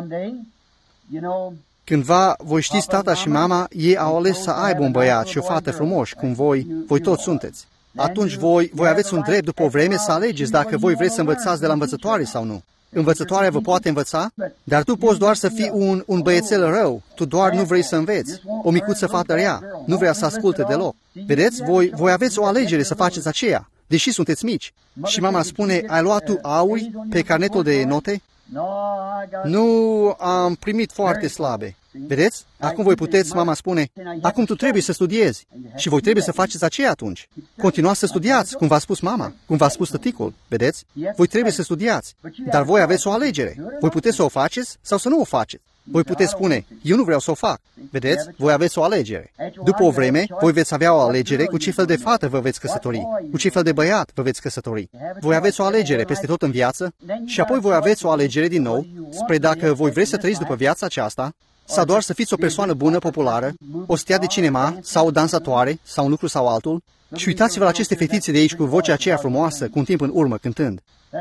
Cândva, voi știți, tata și mama, ei au ales să aibă un băiat și o fată frumoși, cum voi, voi toți sunteți. Atunci voi, voi aveți un drept după o vreme să alegeți dacă voi vreți să învățați de la învățătoare sau nu. Învățătoarea vă poate învăța, dar tu poți doar să fii un, un băiețel rău, tu doar nu vrei să înveți, o micuță fată rea, nu vrea să asculte deloc. Vedeți, voi, voi aveți o alegere să faceți aceea, deși sunteți mici. Și mama spune, ai luat tu auri pe carnetul de note? Nu, am primit foarte slabe. Vedeți? Acum voi puteți, mama spune, acum tu trebuie să studiezi și voi trebuie să faceți aceea atunci. Continuați să studiați, cum v-a spus mama, cum v-a spus tăticul, vedeți? Voi trebuie să studiați, dar voi aveți o alegere. Voi puteți să o faceți sau să nu o faceți. Voi puteți spune, eu nu vreau să o fac. Vedeți? Voi aveți o alegere. După o vreme, voi veți avea o alegere cu ce fel de fată vă veți căsători, cu ce fel de băiat vă veți căsători. Voi aveți o alegere peste tot în viață și apoi voi aveți o alegere din nou spre dacă voi vreți să trăiți după viața aceasta sau doar să fiți o persoană bună, populară, o stea de cinema sau o dansatoare sau un lucru sau altul. Și uitați-vă la aceste fetițe de aici cu vocea aceea frumoasă, cu un timp în urmă, cântând.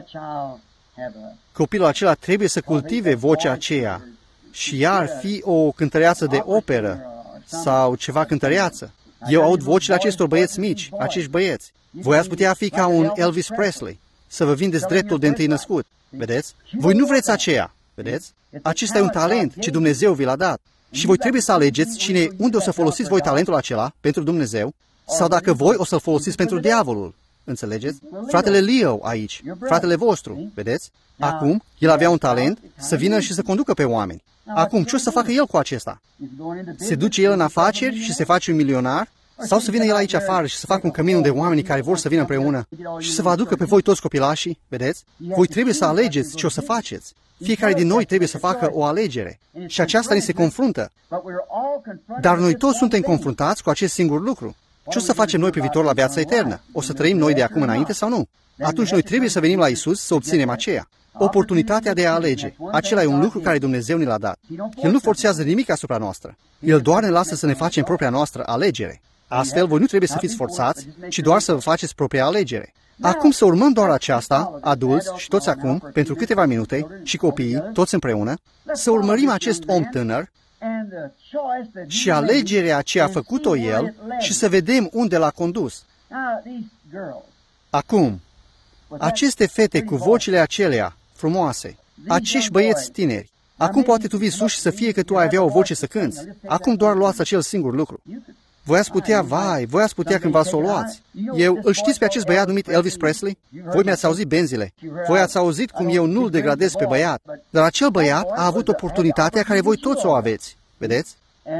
Copilul acela trebuie să cultive vocea aceea și ea ar fi o cântăreață de operă sau ceva cântăreață. Eu aud vocile acestor băieți mici, acești băieți. Voi ați putea fi ca un Elvis Presley, să vă vindeți dreptul de întâi născut. Vedeți? Voi nu vreți aceea. Vedeți? Acesta e un talent ce Dumnezeu vi l-a dat. Și voi trebuie să alegeți cine, unde o să folosiți voi talentul acela pentru Dumnezeu sau dacă voi o să-l folosiți pentru diavolul. Înțelegeți? Fratele Leo aici, fratele vostru, vedeți? Acum, el avea un talent să vină și să conducă pe oameni. Acum, ce o să facă el cu acesta? Se duce el în afaceri și se face un milionar? Sau să vină el aici afară și să facă un cămin de oamenii care vor să vină împreună și să vă aducă pe voi toți copilașii? Vedeți? Voi trebuie să alegeți ce o să faceți. Fiecare din noi trebuie să facă o alegere. Și aceasta ni se confruntă. Dar noi toți suntem confruntați cu acest singur lucru. Ce o să facem noi privitor la viața eternă? O să trăim noi de acum înainte sau nu? Atunci noi trebuie să venim la Isus să obținem aceea. Oportunitatea de a alege. Acela e un lucru care Dumnezeu ne l-a dat. El nu forțează nimic asupra noastră. El doar ne lasă să ne facem propria noastră alegere. Astfel, voi nu trebuie să fiți forțați, ci doar să vă faceți propria alegere. Acum să urmăm doar aceasta, adulți și toți acum, pentru câteva minute, și copiii, toți împreună, să urmărim acest om tânăr și alegerea ce a făcut-o el și să vedem unde l-a condus. Acum, aceste fete cu vocile acelea frumoase, acești băieți tineri, acum poate tu vii sus și să fie că tu ai avea o voce să cânți. Acum doar luați acel singur lucru. Voi ați putea, vai, voi ați putea cândva să o luați. Eu, îl știți pe acest băiat numit Elvis Presley? Voi mi-ați auzit benzile. Voi ați auzit cum eu nu-l degradez pe băiat. Dar acel băiat a avut oportunitatea care voi toți o aveți. Vedeți?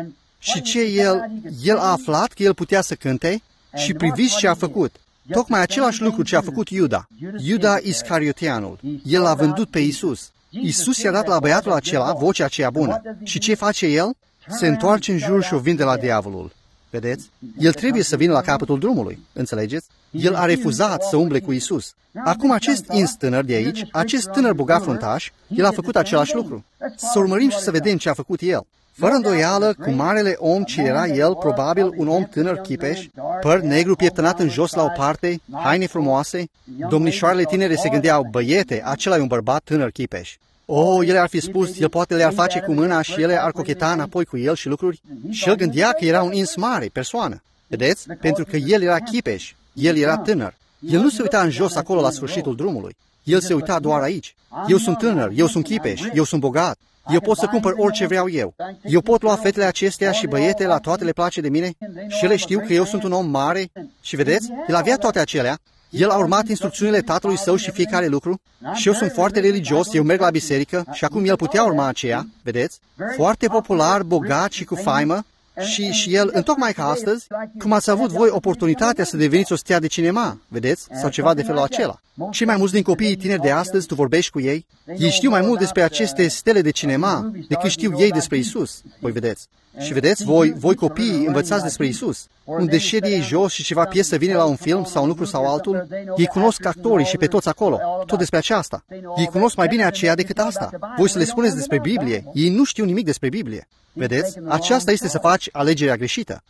Și ce el, el a aflat că el putea să cânte și priviți ce a făcut. Tocmai același lucru ce a făcut Iuda. Iuda Iscarioteanul. El l-a vândut pe Isus. Isus i-a dat la băiatul acela vocea aceea bună. Și ce face el? Se întoarce în jur și o vinde la diavolul. Vedeți? El trebuie să vină la capătul drumului. Înțelegeți? El a refuzat să umble cu Isus. Acum acest ins tânăr de aici, acest tânăr bogat fruntaș, el a făcut același lucru. Să urmărim și să vedem ce a făcut el. Fără îndoială, cu marele om ce era el, probabil un om tânăr chipeș, păr negru pieptănat în jos la o parte, haine frumoase, domnișoarele tinere se gândeau, băiete, acela e un bărbat tânăr chipeș. Oh, ele ar fi spus, el poate le-ar face cu mâna și ele ar cocheta înapoi cu el și lucruri. Și el gândea că era un ins mare, persoană. Vedeți? Pentru că el era chipeș, el era tânăr. El nu se uita în jos acolo la sfârșitul drumului. El se uita doar aici. Eu sunt tânăr, eu sunt chipeș, eu sunt bogat. Eu pot să cumpăr orice vreau eu. Eu pot lua fetele acestea și băiete, la toate le place de mine și ele știu că eu sunt un om mare. Și vedeți, el avea toate acelea. El a urmat instrucțiunile tatălui său și fiecare lucru. Și eu sunt foarte religios, eu merg la biserică și acum el putea urma aceea, vedeți? Foarte popular, bogat și cu faimă. Și, și el, întocmai ca astăzi, cum ați avut voi oportunitatea să deveniți o stea de cinema, vedeți? Sau ceva de felul acela. Cei mai mulți din copiii tineri de astăzi, tu vorbești cu ei, ei știu mai mult despre aceste stele de cinema decât știu ei despre Isus. Voi vedeți? Și vedeți, voi, voi copiii învățați despre Isus. Unde șed ei jos și ceva piesă vine la un film sau un lucru sau altul, ei cunosc actorii și pe toți acolo, tot despre aceasta. Ei cunosc mai bine aceea decât asta. Voi să le spuneți despre Biblie, ei nu știu nimic despre Biblie. Vedeți? Aceasta este să faci alegerea greșită.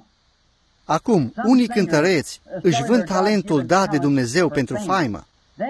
Acum, unii cântăreți își vând talentul dat de Dumnezeu pentru faimă.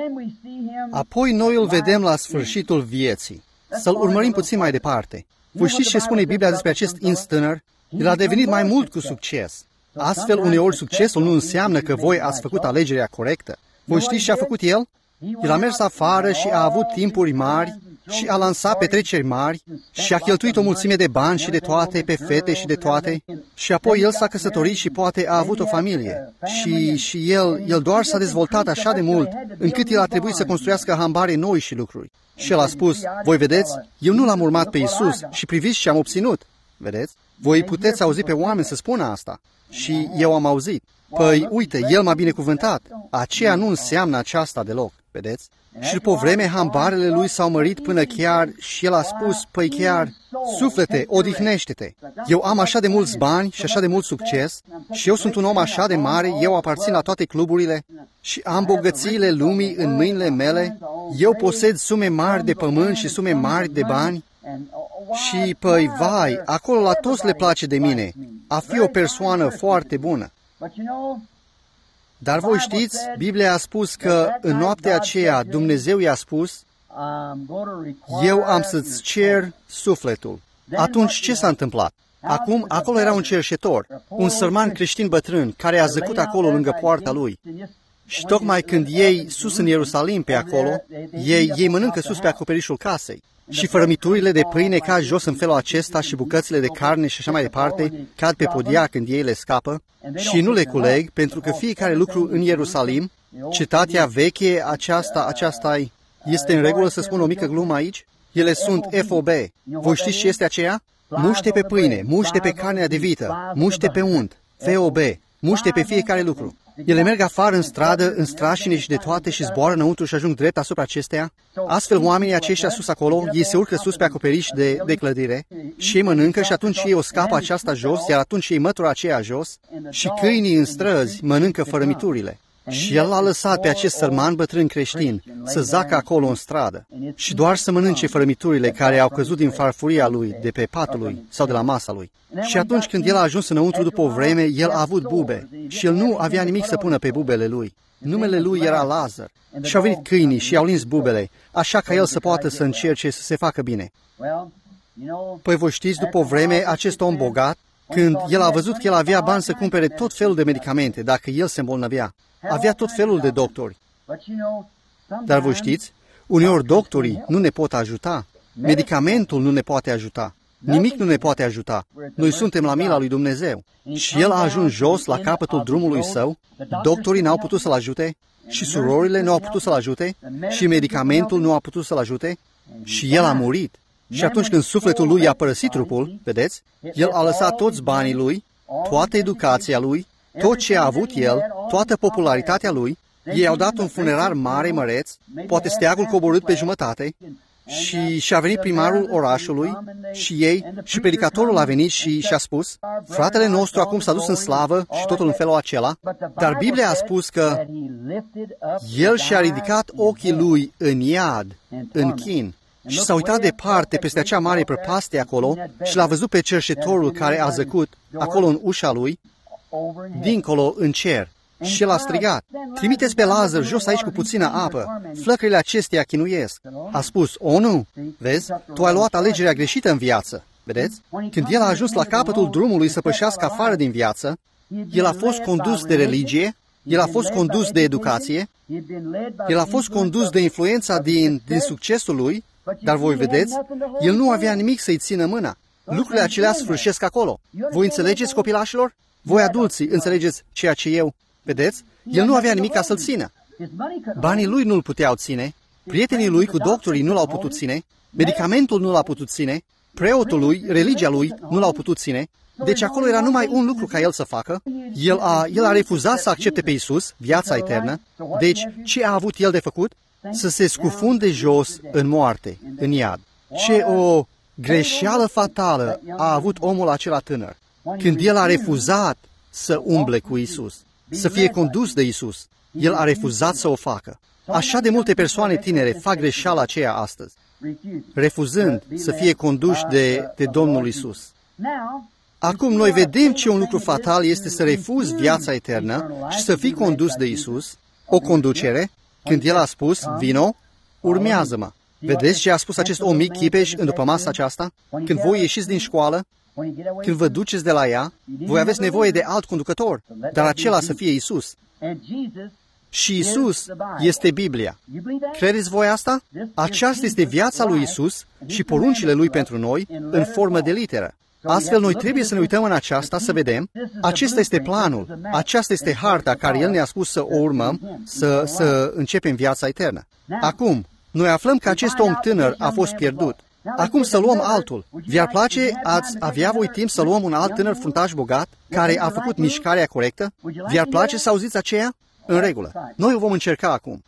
Apoi noi îl vedem la sfârșitul vieții. Să-l urmărim puțin mai departe. Voi știți ce spune Biblia despre acest ins tânăr? El a devenit mai mult cu succes. Astfel, uneori succesul nu înseamnă că voi ați făcut alegerea corectă. Voi știți ce a făcut el? El a mers afară și a avut timpuri mari și a lansat petreceri mari și a cheltuit o mulțime de bani și de toate pe fete și de toate și apoi el s-a căsătorit și poate a avut o familie și, și el, el doar s-a dezvoltat așa de mult încât el a trebuit să construiască hambare noi și lucruri. Și el a spus, voi vedeți, eu nu l-am urmat pe Iisus și priviți ce am obținut. Vedeți? Voi puteți auzi pe oameni să spună asta. Și eu am auzit. Păi, uite, el m-a binecuvântat. Aceea nu înseamnă aceasta deloc. Vedeți? Și după o vreme, hambarele lui s-au mărit până chiar, și el a spus, păi chiar, suflete, odihnește-te. Eu am așa de mulți bani și așa de mult succes și eu sunt un om așa de mare, eu aparțin la toate cluburile și am bogățiile lumii în mâinile mele, eu posed sume mari de pământ și sume mari de bani și, păi, vai, acolo la toți le place de mine, a fi o persoană foarte bună. Dar voi știți, Biblia a spus că în noaptea aceea Dumnezeu i-a spus, eu am să-ți cer sufletul. Atunci ce s-a întâmplat? Acum, acolo era un cerșetor, un sărman creștin bătrân, care a zăcut acolo lângă poarta lui. Și tocmai când ei sus în Ierusalim pe acolo, ei, ei mănâncă sus pe acoperișul casei. Și fărămiturile de pâine cad jos în felul acesta și bucățile de carne și așa mai departe cad pe podea când ei le scapă și nu le culeg, pentru că fiecare lucru în Ierusalim, cetatea veche, aceasta, aceasta este în regulă să spun o mică glumă aici? Ele sunt F O B. Voi știți ce este aceea? Muște pe pâine, muște pe carnea de vită, muște pe unt, F O B, muște pe fiecare lucru. Ele merg afară în stradă, în strașine și de toate și zboară înăuntru și ajung drept asupra acesteia. Astfel, oamenii aceștia sus acolo, ei se urcă sus pe acoperiș de, de clădire și ei mănâncă și atunci ei o scapă aceasta jos, iar atunci ei mătură aceea jos și câinii în străzi mănâncă fărămiturile. Și el l-a lăsat pe acest sărman bătrân creștin să zacă acolo în stradă și doar să mănânce fărămiturile care au căzut din farfuria lui, de pe patul lui sau de la masa lui. Și atunci când el a ajuns înăuntru după o vreme, el a avut bube și el nu avea nimic să pună pe bubele lui. Numele lui era Lazar. Și au venit câinii și i-au lins bubele, așa ca el să poată să încerce să se facă bine. Păi voi știți, după o vreme, acest om bogat, când el a văzut că el avea bani să cumpere tot felul de medicamente, dacă el se îmbolnăvea, avea tot felul de doctori. Dar voi știți, uneori doctorii nu ne pot ajuta, medicamentul nu ne poate ajuta, nimic nu ne poate ajuta. Noi suntem la mila lui Dumnezeu. Și el a ajuns jos la capătul drumului său, doctorii n-au putut să-l ajute, și surorile nu au putut să-l ajute, și medicamentul nu a putut să-l ajute, și el a murit. Și atunci când sufletul lui a părăsit trupul, vedeți, el a lăsat toți banii lui, toată educația lui, tot ce a avut el, toată popularitatea lui, ei au dat un funerar mare, măreț, poate steagul coborât pe jumătate, și și-a venit primarul orașului și ei, și predicatorul a venit și și-a spus, fratele nostru acum s-a dus în slavă și totul în felul acela, dar Biblia a spus că el și-a ridicat ochii lui în iad, în chin, și s-a uitat departe peste acea mare prăpastie acolo și l-a văzut pe cerșetorul care a zăcut acolo în ușa lui, dincolo în cer. Și el a strigat, trimiteți pe Lazar jos aici cu puțină apă, flăcările acesteia chinuiesc. A spus, o nu, vezi, tu ai luat alegerea greșită în viață, vedeți? Când el a ajuns la capătul drumului să pășească afară din viață, el a fost condus de religie, el a fost condus de educație, el a fost condus de influența din, din succesul lui, dar voi vedeți, el nu avea nimic să-i țină mâna. Lucrurile acelea sfârșesc acolo. Voi înțelegeți, copilașilor? Voi adulții, înțelegeți ceea ce eu... Vedeți? El nu avea nimic ca să-l țină. Banii lui nu-l puteau ține, prietenii lui cu doctorii nu l-au putut ține, medicamentul nu l-a putut ține, preotul lui, religia lui nu l-au putut ține. Deci acolo era numai un lucru ca el să facă. El a, el a refuzat să accepte pe Iisus, viața eternă. Deci, ce a avut el de făcut? Să se scufunde jos în moarte, în iad. Ce o greșeală fatală a avut omul acela tânăr, când el a refuzat să umble cu Iisus, să fie condus de Iisus. El a refuzat să o facă. Așa de multe persoane tinere fac greșeala aceea astăzi, refuzând să fie conduși de, de Domnul Iisus. Acum noi vedem ce un lucru fatal este să refuzi viața eternă și să fii condus de Iisus, o conducere, când El a spus, vino, urmează-mă. Vedeți ce a spus acest om mic chipeș în după masa aceasta? Când voi ieșiți din școală, când vă duceți de la ea, voi aveți nevoie de alt conducător, dar acela să fie Iisus. Și Isus este Biblia. Credeți voi asta? Aceasta este viața lui Isus și poruncile lui pentru noi în formă de literă. Astfel, noi trebuie să ne uităm în aceasta să vedem, acesta este planul, aceasta este harta care El ne-a spus să o urmăm, să, să începem viața eternă. Acum, noi aflăm că acest om tânăr a fost pierdut. Acum să luăm altul. Vi-ar place, ați avea voi timp să luăm un alt tânăr fruntaș bogat, care a făcut mișcarea corectă? Vi-ar place să auziți aceea? În regulă. Noi o vom încerca acum.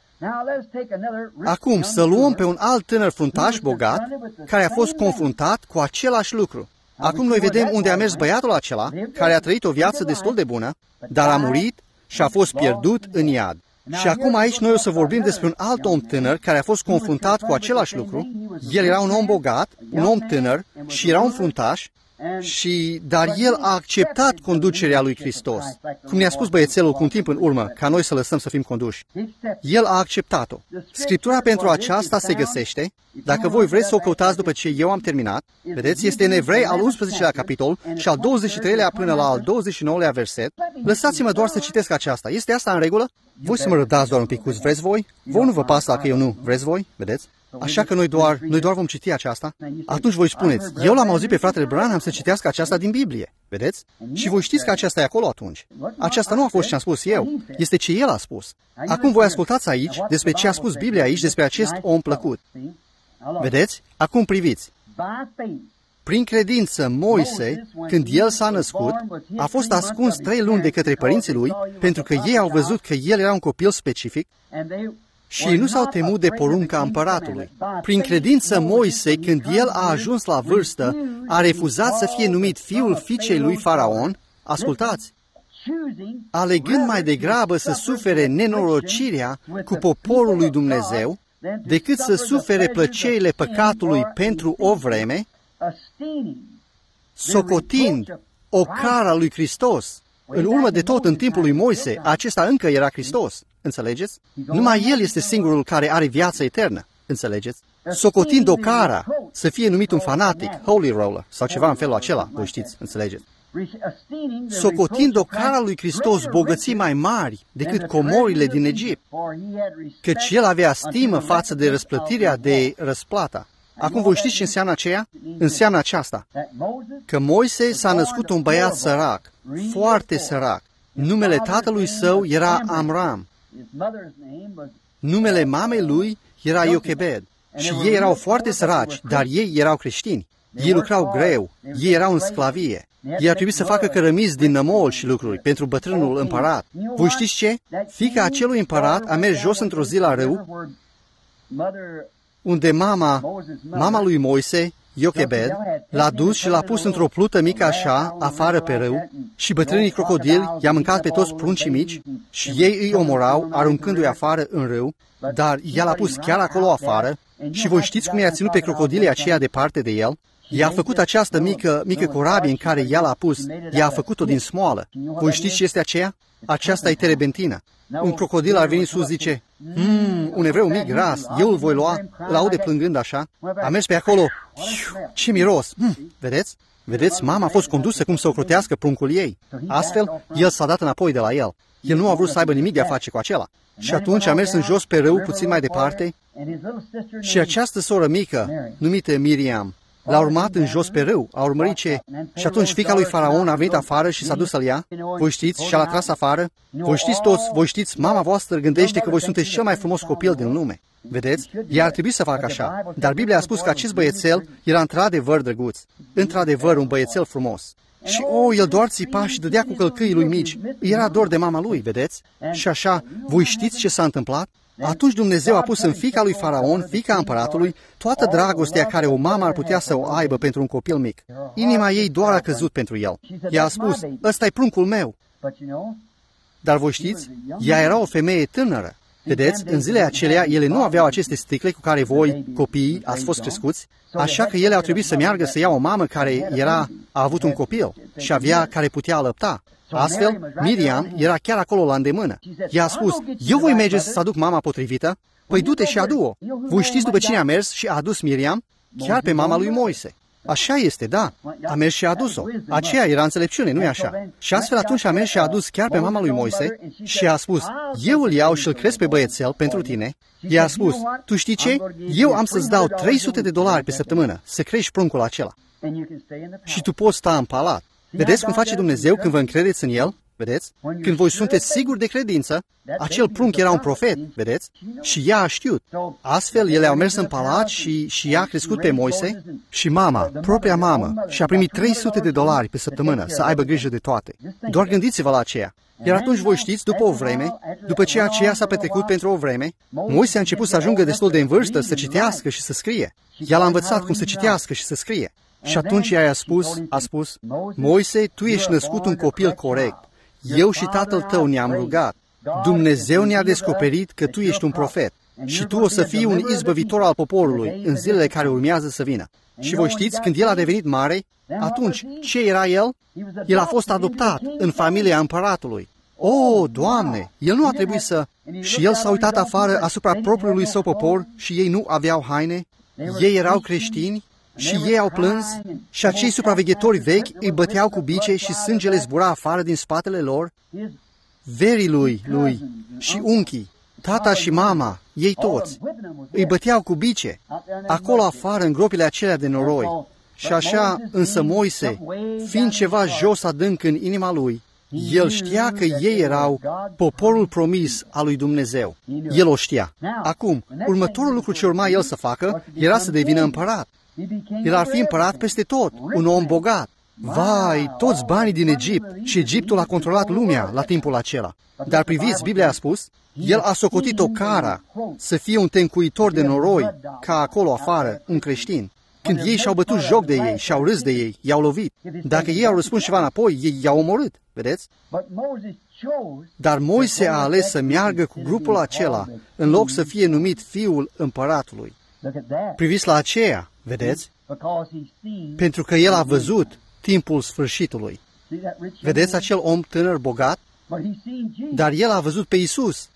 Acum să luăm pe un alt tânăr fruntaș bogat, care a fost confruntat cu același lucru. Acum noi vedem unde a mers băiatul acela, care a trăit o viață destul de bună, dar a murit și a fost pierdut în iad. Și acum aici noi o să vorbim despre un alt om tânăr care a fost confruntat cu același lucru. El era un om bogat, un om tânăr și era un fruntaș, și, dar el a acceptat conducerea lui Hristos. Cum ne-a spus băiețelul cu un timp în urmă, ca noi să lăsăm să fim conduși. El a acceptat-o. Scriptura pentru aceasta se găsește. Dacă voi vreți să o căutați după ce eu am terminat, vedeți, este în Evrei al unsprezecelea capitol și al douăzeci și treilea până la al douăzeci și nouălea verset. Lăsați-mă doar să citesc aceasta. Este asta în regulă? Voi să mă răbdați doar un pic, vreți voi? Voi nu vă pasă dacă eu nu. Vreți voi? Vedeți? Așa că noi doar, noi doar vom citi aceasta. Atunci voi spuneți, eu l-am auzit pe fratele Branham să citească aceasta din Biblie. Vedeți? Și voi știți că aceasta e acolo atunci. Aceasta nu a fost ce am spus eu, este ce el a spus. Acum voi ascultați aici despre ce a spus Biblia aici despre acest om plăcut. Vedeți? Acum priviți. Prin credință, Moise, când el s-a născut, a fost ascuns trei luni de către părinții lui, pentru că ei au văzut că el era un copil specific și nu s-au temut de porunca împăratului. Prin credință, Moise, când el a ajuns la vârstă, a refuzat să fie numit fiul fiicei lui Faraon, ascultați, alegând mai degrabă să sufere nenorocirea cu poporul lui Dumnezeu, decât să sufere plăcerile păcatului pentru o vreme, socotind ocara lui Hristos. În urmă de tot, în timpul lui Moise, acesta încă era Hristos. Înțelegeți? Numai El este singurul care are viața eternă. Înțelegeți? Socotind ocara, să fie numit un fanatic, holy roller, sau ceva în felul acela, voi știți, înțelegeți? Socotind ocara lui Hristos bogății mai mari decât comorile din Egipt, căci El avea stimă față de răsplătirea de răsplata. Acum voi știți ce înseamnă aceea? Înseamnă aceasta, că Moise s-a născut un băiat sărac, foarte sărac. Numele tatălui său era Amram. Numele mamei lui era Iochebed. Și ei erau foarte săraci, dar ei erau creștini. Ei lucrau greu, ei erau în sclavie. Ei ar trebui să facă cărămizi din nămol și lucruri pentru bătrânul împărat. Voi știți ce? Fiica acelui împărat a mers jos într-o zi la râu, unde mama, mama lui Moise, Iochebed, l-a dus și l-a pus într-o plută mică așa, afară pe râu, și bătrânii crocodili i-a mâncat pe toți pruncii mici și ei îi omorau, aruncându-i afară în râu, dar ea l-a pus chiar acolo afară și voi știți cum i-a ținut pe crocodilii aceia departe de el? I-a făcut această mică, mică corabie în care ea l-a pus, i-a făcut-o din smoală. Voi știți ce este aceea? Aceasta e terebentină. Un crocodil ar veni sus, zice, mmm, un evreu mic gras, eu îl voi lua, îl aude plângând așa, a mers pe acolo, ce miros, mm, vedeți? Vedeți, mama a fost condusă cum să ocrotească pruncul ei. Astfel, el s-a dat înapoi de la el. El nu a vrut să aibă nimic de a face cu acela. Și atunci a mers în jos pe râu, puțin mai departe, și această soră mică, numită Miriam, l-a urmat în jos pe râu, a urmărit ce... Și atunci fiica lui Faraon a venit afară și s-a dus să-l ia. Voi știți, și-a tras afară. Voi știți toți, voi știți, mama voastră gândește că voi sunteți cel mai frumos copil din lume. Vedeți? Ea ar trebui să facă așa. Dar Biblia a spus că acest băiețel era într-adevăr drăguț. Într-adevăr un băiețel frumos. Și, o, el doar țipa și dădea cu călcâii lui mici. Era dor de mama lui, vedeți? Și așa, voi știți ce s-a întâmplat? Atunci Dumnezeu a pus în fiica lui Faraon, fiica împăratului, toată dragostea care o mamă ar putea să o aibă pentru un copil mic. Inima ei doar a căzut pentru el. Ea a spus, ăsta-i pruncul meu. Dar voi știți, ea era o femeie tânără. Vedeți, în zilele acelea, ele nu aveau aceste sticle cu care voi, copiii, ați fost crescuți, așa că ele au trebuit să meargă să ia o mamă care era, a avut un copil și avea care putea alăpta. Astfel, Miriam era chiar acolo la îndemână. Ea a spus, eu voi merge să aduc mama potrivită? Păi du-te și adu-o. Voi știți după cine a mers și a adus Miriam? Chiar pe mama lui Moise. Așa este, da. A mers și a adus-o. Aceea era înțelepciune, nu-i așa? Și astfel atunci a mers și a adus chiar pe mama lui Moise și a spus, eu îl iau și îl cresc pe băiețel pentru tine. Ea a spus, tu știi ce? Eu am să-ți dau trei sute de dolari pe săptămână să crești pruncul acela. Și tu poți sta în palat. Vedeți cum face Dumnezeu când vă încredeți în El? Vedeți? Când voi sunteți siguri de credință, acel prunc era un profet, vedeți? Și ea a știut. Astfel, ele au mers în palat și, și ea a crescut pe Moise și mama, propria mamă, și a primit trei sute de dolari pe săptămână să aibă grijă de toate. Doar gândiți-vă la aceea. Iar atunci voi știți, după o vreme, după ce aceea s-a petrecut pentru o vreme, Moise a început să ajungă destul de în vârstă să citească și să scrie. Ea l-a învățat cum să citească și să scrie. Și atunci ea i-a spus, a spus, Moise, tu ești născut un copil corect. Eu și tatăl tău ne-am rugat. Dumnezeu ne-a descoperit că tu ești un profet și tu o să fii un izbăvitor al poporului în zilele care urmează să vină. Și voi știți, când el a devenit mare, atunci ce era el? El a fost adoptat în familia împăratului. O, Doamne, el nu a trebuit să... Și el s-a uitat afară asupra propriului său popor și ei nu aveau haine, ei erau creștini, și ei au plâns și acei supraveghetori vechi îi băteau cu bice și sângele zbura afară din spatele lor. Verii lui, lui și unchii, tata și mama, ei toți, îi băteau cu bice, acolo afară în gropile acelea de noroi. Și așa, însă Moise, fiind ceva jos adânc în inima lui, el știa că ei erau poporul promis al lui Dumnezeu. El o știa. Acum, următorul lucru ce urma el să facă era să devină împărat. El ar fi împărat peste tot, un om bogat. Vai, toți banii din Egipt și Egiptul a controlat lumea la timpul acela. Dar priviți, Biblia a spus, el a socotit o cara să fie un tencuitor de noroi, ca acolo afară, un creștin. Când ei și-au bătut joc de ei și-au râs de ei, i-au lovit. Dacă ei au răspuns ceva înapoi, ei i-au omorât, vedeți? Dar Moise a ales să meargă cu grupul acela, în loc să fie numit fiul împăratului. Priviți la aceea, vedeți? Pentru că el a văzut timpul sfârșitului. Vedeți acel om tânăr bogat? Dar el a văzut pe Iisus,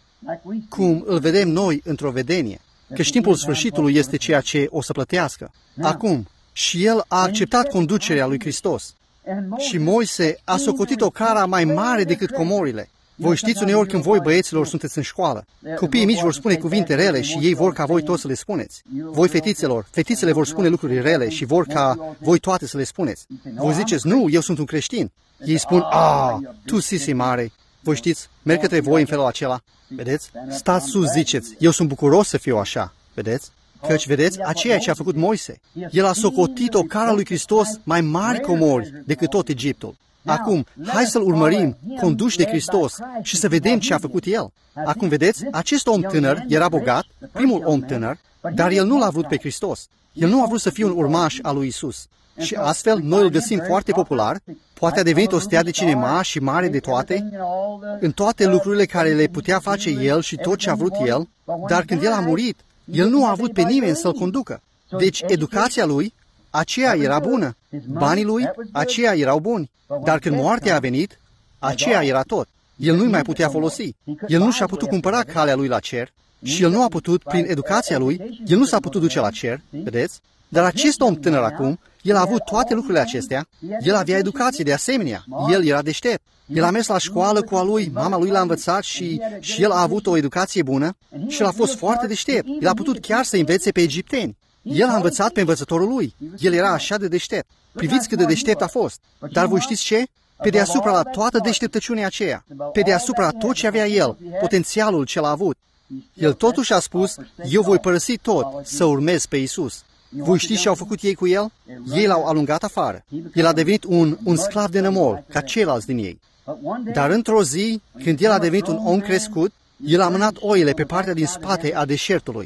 cum îl vedem noi într-o vedenie, că timpul sfârșitului este ceea ce o să plătească. Acum, și el a acceptat conducerea lui Hristos. Și Moise a socotit o cara mai mare decât comorile. Voi știți uneori când voi, băieților, sunteți în școală. Copiii mici vor spune cuvinte rele și ei vor ca voi toți să le spuneți. Voi, fetițelor, fetițele vor spune lucruri rele și vor ca voi toate să le spuneți. Voi ziceți, nu, eu sunt un creștin. Ei spun, a, tu, sisi mare. Voi știți, merg către voi în felul acela. Vedeți? Stați sus, ziceți, eu sunt bucuros să fiu așa. Vedeți? Căci, vedeți, aceea ce a făcut Moise. El a socotit o cara lui Hristos mai mari comori decât tot Egiptul. Acum, hai să-l urmărim, conduși de Hristos, și să vedem ce a făcut el. Acum, vedeți, acest om tânăr era bogat, primul om tânăr, dar el nu l-a vrut pe Hristos. El nu a vrut să fie un urmaș al lui Isus. Și astfel, noi îl găsim foarte popular, poate a devenit o stea de cinema și mare de toate, în toate lucrurile care le putea face el și tot ce a vrut el, dar când el a murit, el nu a avut pe nimeni să-l conducă. Deci, educația lui, aceea era bună. Banii lui, aceia erau buni. Dar când moartea a venit, aceea era tot. El nu-i mai putea folosi. El nu și-a putut cumpăra calea lui la cer și el nu a putut, prin educația lui, el nu s-a putut duce la cer, vedeți? Dar acest om tânăr acum, el a avut toate lucrurile acestea, el avea educație de asemenea, el era deștept. El a mers la școală cu a lui, mama lui l-a învățat și, și el a avut o educație bună și el a fost foarte deștept. El a putut chiar să învețe pe egipteni. El a învățat pe învățătorul lui. El era așa de deștept. Priviți cât de deștept a fost. Dar voi știți ce? Pe deasupra la toată deșteptăciunea aceea, pe deasupra tot ce avea el, potențialul ce l-a avut, el totuși a spus, eu voi părăsi tot să urmez pe Isus. Voi știți ce au făcut ei cu el? Ei l-au alungat afară. El a devenit un, un sclav de nămol, ca ceilalți din ei. Dar într-o zi, când el a devenit un om crescut, el a mânat oile pe partea din spate a deșertului.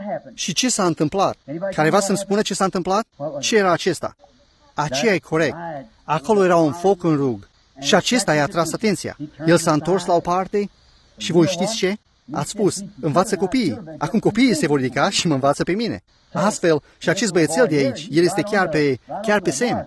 Și ce s-a întâmplat? Careva să-mi spună ce s-a întâmplat? Ce era acesta? Aceea e corect. Acolo era un foc în rug. Și acesta i-a atras atenția. El s-a întors la o parte și voi știți ce? Ați spus, învață copiii. Acum copiii se vor ridica și mă învață pe mine. Astfel, și acest băiețel de aici, el este chiar pe, chiar pe semn.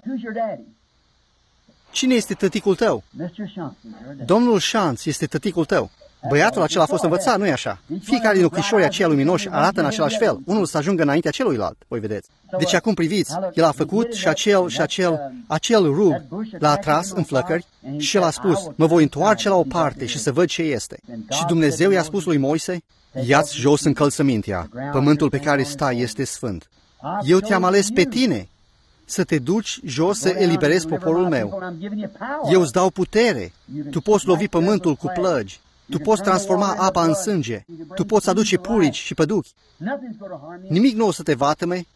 Cine este tăticul tău? Domnul Șanț este tăticul tău. Băiatul acela a fost învățat, nu-i așa? Fiecare din ochișorii aceia luminoși arată în același fel. Unul să ajungă înaintea celuilalt, voi vedeți. Deci acum priviți, el a făcut și acel, și acel, acel rug l-a atras în flăcări și el a spus, mă voi întoarce la o parte și să văd ce este. Și Dumnezeu i-a spus lui Moise, ia-ți jos încălțămintea, pământul pe care stai este sfânt. Eu te-am ales pe tine să te duci jos să eliberezi poporul meu. Eu îți dau putere. Tu poți lovi pământul cu plăgi. Tu poți transforma apa în sânge. Tu poți aduce purici și păduchi. Nimic nu o să te vatăme.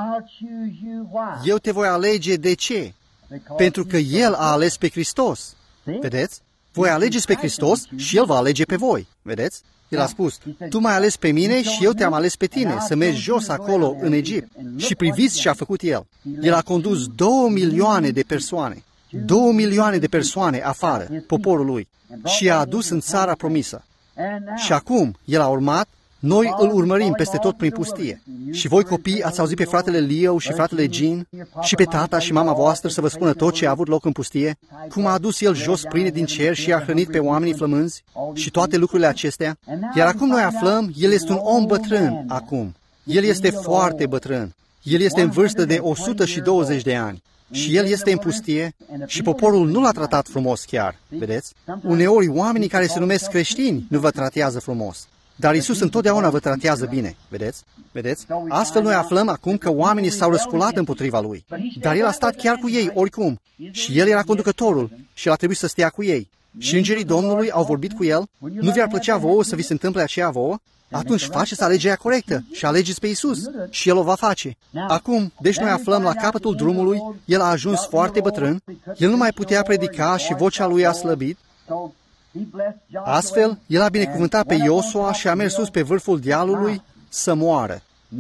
Eu te voi alege. De ce? Pentru că El a ales pe Hristos. Vedeți? Voi alegeți pe Hristos și El va alege pe voi. Vedeți? El a spus, tu m-ai ales pe mine și eu te-am ales pe tine să mergi jos acolo în Egipt. Și priviți ce a făcut El. El a condus două milioane de persoane. Două milioane de persoane afară, poporul lui. Și i-a adus în țara promisă. Și acum, El a urmat, noi îl urmărim peste tot prin pustie. Și voi copii ați auzit pe fratele Leo și fratele Jean și pe tata și mama voastră să vă spună tot ce a avut loc în pustie, cum a adus El jos pâine din cer și i-a hrănit pe oamenii flămânzi și toate lucrurile acestea. Iar acum noi aflăm, El este un om bătrân acum. El este foarte bătrân. El este în vârstă de o sută douăzeci de ani. Și El este în pustie și poporul nu l-a tratat frumos chiar, vedeți? Uneori oamenii care se numesc creștini nu vă tratează frumos. Dar Iisus întotdeauna vă tratează bine, vedeți? Vedeți? Astfel noi aflăm acum că oamenii s-au răsculat împotriva Lui. Dar El a stat chiar cu ei oricum. Și El era conducătorul și El a trebuit să stea cu ei. Și îngerii Domnului au vorbit cu El. Nu vi-ar plăcea vouă să vi se întâmple aceea vouă? Atunci faceți alegerea corectă și alegeți pe Iisus și El o va face. Acum, deci noi aflăm la capătul drumului, El a ajuns foarte bătrân, El nu mai putea predica și vocea Lui a slăbit. Astfel, El a binecuvântat pe Iosua și a mers sus pe vârful dealului să moară.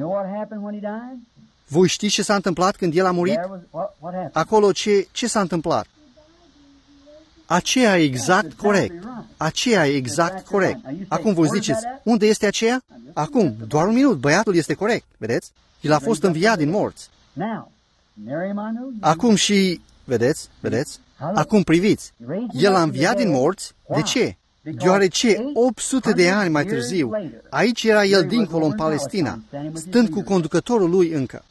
Voi știți ce s-a întâmplat când El a murit? Acolo ce, ce s-a întâmplat? Aceea e exact corect. Aceea e exact corect. Acum voi ziceți, unde este aceea? Acum, doar un minut, băiatul este corect, vedeți? El a fost înviat din morți. Acum și, vedeți, vedeți? Acum priviți, El a înviat din morți. De ce? Deoarece opt sute de ani mai târziu, aici era El dincolo în Palestina, stând cu conducătorul Lui încă.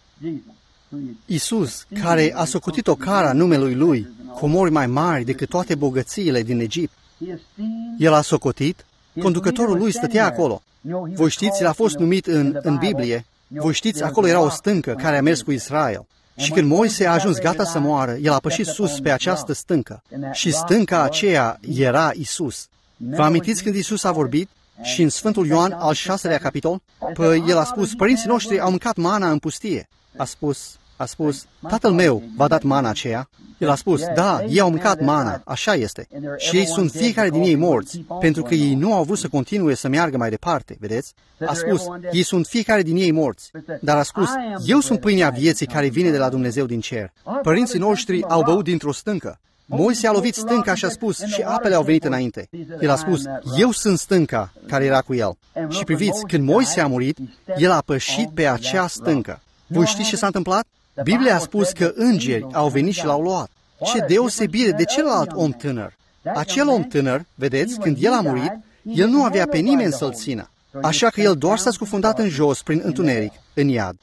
Iisus, care a socotit o cara numelui Lui, comori mai mari decât toate bogățiile din Egipt. El a socotit, conducătorul Lui stătea acolo. Voi știți, El a fost numit în, în Biblie, voi știți, acolo era o stâncă care a mers cu Israel. Și când Moise a ajuns gata să moară, el a pășit sus pe această stâncă. Și stânca aceea era Isus. Vă amintiți când Isus a vorbit? Și în Sfântul Ioan, al șaselea capitol, păi el a spus, părinții noștri au mâncat mana în pustie. A spus, a spus, tatăl meu v-a dat mana aceea. El a spus, da, ei au mâncat mana, așa este. Și ei sunt fiecare din ei morți, pentru că ei nu au vrut să continue să meargă mai departe, vedeți? A spus, ei sunt fiecare din ei morți. Dar a spus, eu sunt pâinea vieții care vine de la Dumnezeu din cer. Părinții noștri au băut dintr-o stâncă. Moise a lovit stânca și a spus, și apele au venit înainte. El a spus, eu sunt stânca care era cu el. Și priviți, când Moise a murit, el a pășit pe acea stâncă. Voi știți ce s-a întâmplat? Biblia a spus că îngeri au venit și l-au luat. Ce deosebire de celălalt om tânăr. Acel om tânăr, vedeți, când el a murit, el nu avea pe nimeni să-l țină. Așa că el doar s-a scufundat în jos prin întuneric, în iad.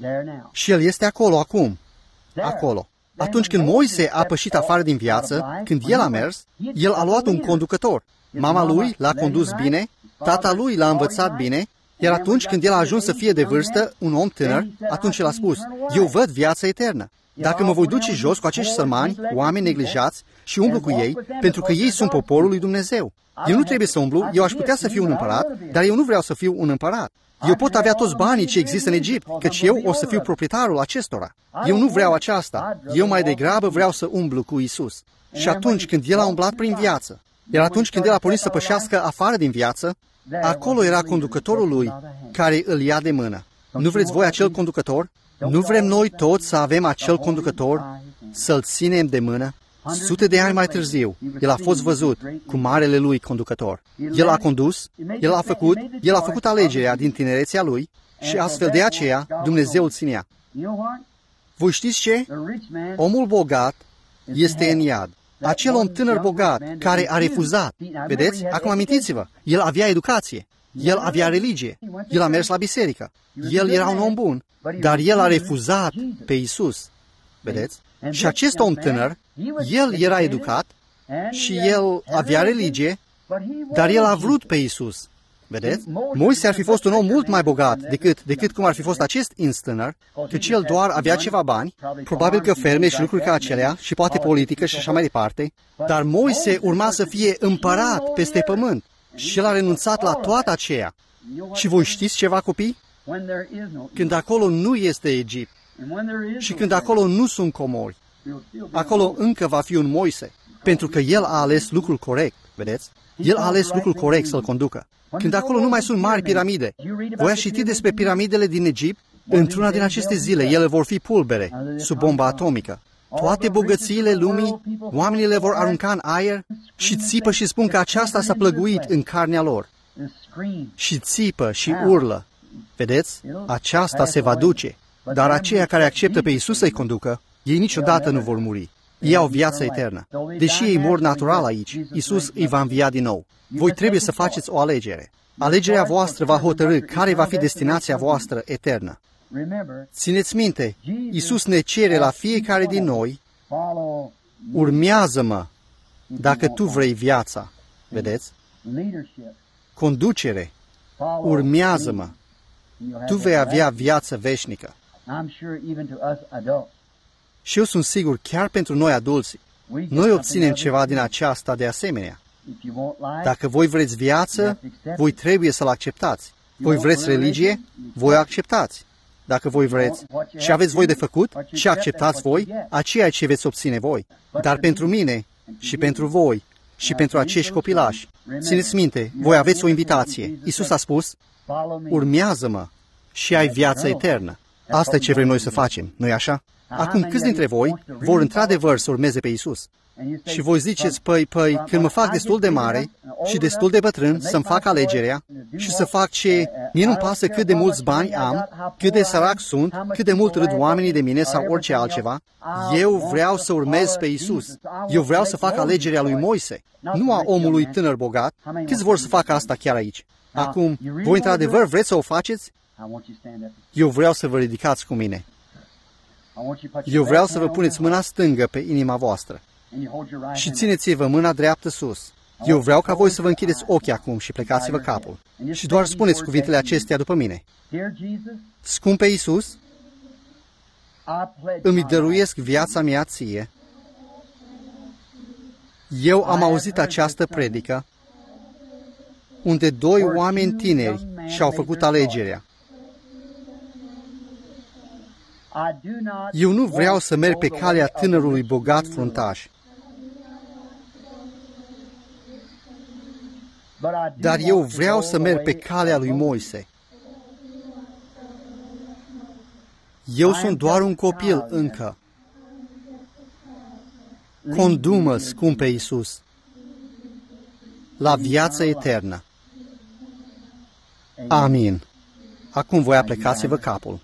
Și el este acolo acum. Acolo. Atunci când Moise a pășit afară din viață, când el a mers, el a luat un conducător. Mama lui l-a condus bine, tata lui l-a învățat bine, iar atunci când el a ajuns să fie de vârstă, un om tânăr, atunci el a spus, eu văd viața eternă. Dacă mă voi duce jos cu acești sărmani, oameni neglijați, și umblu cu ei, pentru că ei sunt poporul lui Dumnezeu. Eu nu trebuie să umblu, eu aș putea să fiu un împărat, dar eu nu vreau să fiu un împărat. Eu pot avea toți banii ce există în Egipt, căci eu o să fiu proprietarul acestora. Eu nu vreau aceasta. Eu mai degrabă vreau să umblu cu Isus. Și atunci când el a umblat prin viață, iar atunci când el a pornit să pășească afară din viață, acolo era conducătorul lui care îl ia de mână. Nu vreți voi acel conducător? Nu vrem noi toți să avem acel conducător, să-l ținem de mână? Sute de ani mai târziu, el a fost văzut cu marele lui conducător. El a condus, el a făcut, el a făcut alegerea din tinerețea lui și astfel de aceea Dumnezeu îl ținea. Voi știți ce? Omul bogat este în iad. Acel om tânăr bogat care a refuzat. Vedeți? Acum amintiți-vă, el avea educație, el avea religie, el a mers la biserică, el era un om bun, dar el a refuzat pe Iisus. Vedeți? Și acest om tânăr, el era educat și el avea religie, dar el a vrut pe Iisus. Vedeți? Moise ar fi fost un om mult mai bogat decât, decât cum ar fi fost acest instânăr, căci el doar avea ceva bani, probabil că ferme și lucruri ca acelea, și poate politică și așa mai departe, dar Moise urma să fie împărat peste pământ și el a renunțat la toată aceea. Și voi știți ceva, copii? Când acolo nu este Egipt și când acolo nu sunt comori, acolo încă va fi un Moise, pentru că el a ales lucrul corect, vedeți? El a ales lucrul corect să-l conducă. Când acolo nu mai sunt mari piramide, voi ați citit despre piramidele din Egipt? Într-una din aceste zile, ele vor fi pulbere, sub bomba atomică. Toate bogățiile lumii, oamenii le vor arunca în aer și țipă și spun că aceasta s-a plăguit în carnea lor. Și țipă și urlă. Vedeți? Aceasta se va duce. Dar aceia care acceptă pe Iisus să-i conducă, ei niciodată nu vor muri. Ei au viața eternă. Deși ei mor natural aici, Iisus îi va învia din nou. Voi trebuie să faceți o alegere. Alegerea voastră va hotărî care va fi destinația voastră eternă. Țineți minte, Iisus ne cere la fiecare din noi, urmează-mă dacă tu vrei viața. Vedeți? Conducere, urmează-mă. Tu vei avea viață veșnică. Și eu sunt sigur, chiar pentru noi adulți, noi obținem ceva din aceasta de asemenea. Dacă voi vreți viață, voi trebuie să-l acceptați. Voi vreți religie, voi o acceptați. Dacă voi vreți și aveți voi de făcut și acceptați voi, aceea ce veți obține voi. Dar pentru mine și pentru voi și pentru acești copilași, țineți minte, voi aveți o invitație. Iisus a spus, urmează-mă și ai viață eternă. Asta e ce vrem noi să facem, nu-i așa? Acum, câți dintre voi vor într-adevăr să urmeze pe Iisus? Și voi ziceți, păi, păi, când mă fac destul de mare și destul de bătrân să-mi fac alegerea și să fac ce, mie nu-mi pasă cât de mulți bani am, cât de sărac sunt, cât de mult râd oamenii de mine sau orice altceva, eu vreau să urmez pe Iisus. Eu vreau să fac alegerea lui Moise, nu a omului tânăr bogat. Câți vor să facă asta chiar aici? Acum, voi într-adevăr vreți să o faceți? Eu vreau să vă ridicați cu mine. Eu vreau să vă puneți mâna stângă pe inima voastră și țineți-vă mâna dreaptă sus. Eu vreau ca voi să vă închideți ochii acum și plecați-vă capul. Și doar spuneți cuvintele acestea după mine. Scumpe Iisus, îmi dăruiesc viața mea ție. Eu am auzit această predică unde doi oameni tineri și-au făcut alegerea. Eu nu vreau să merg pe calea tânărului bogat fruntaș, dar eu vreau să merg pe calea lui Moise. Eu sunt doar un copil încă. Condu-mă, scumpe Iisus, la viața eternă. Amin. Acum voi aplecați-vă capul.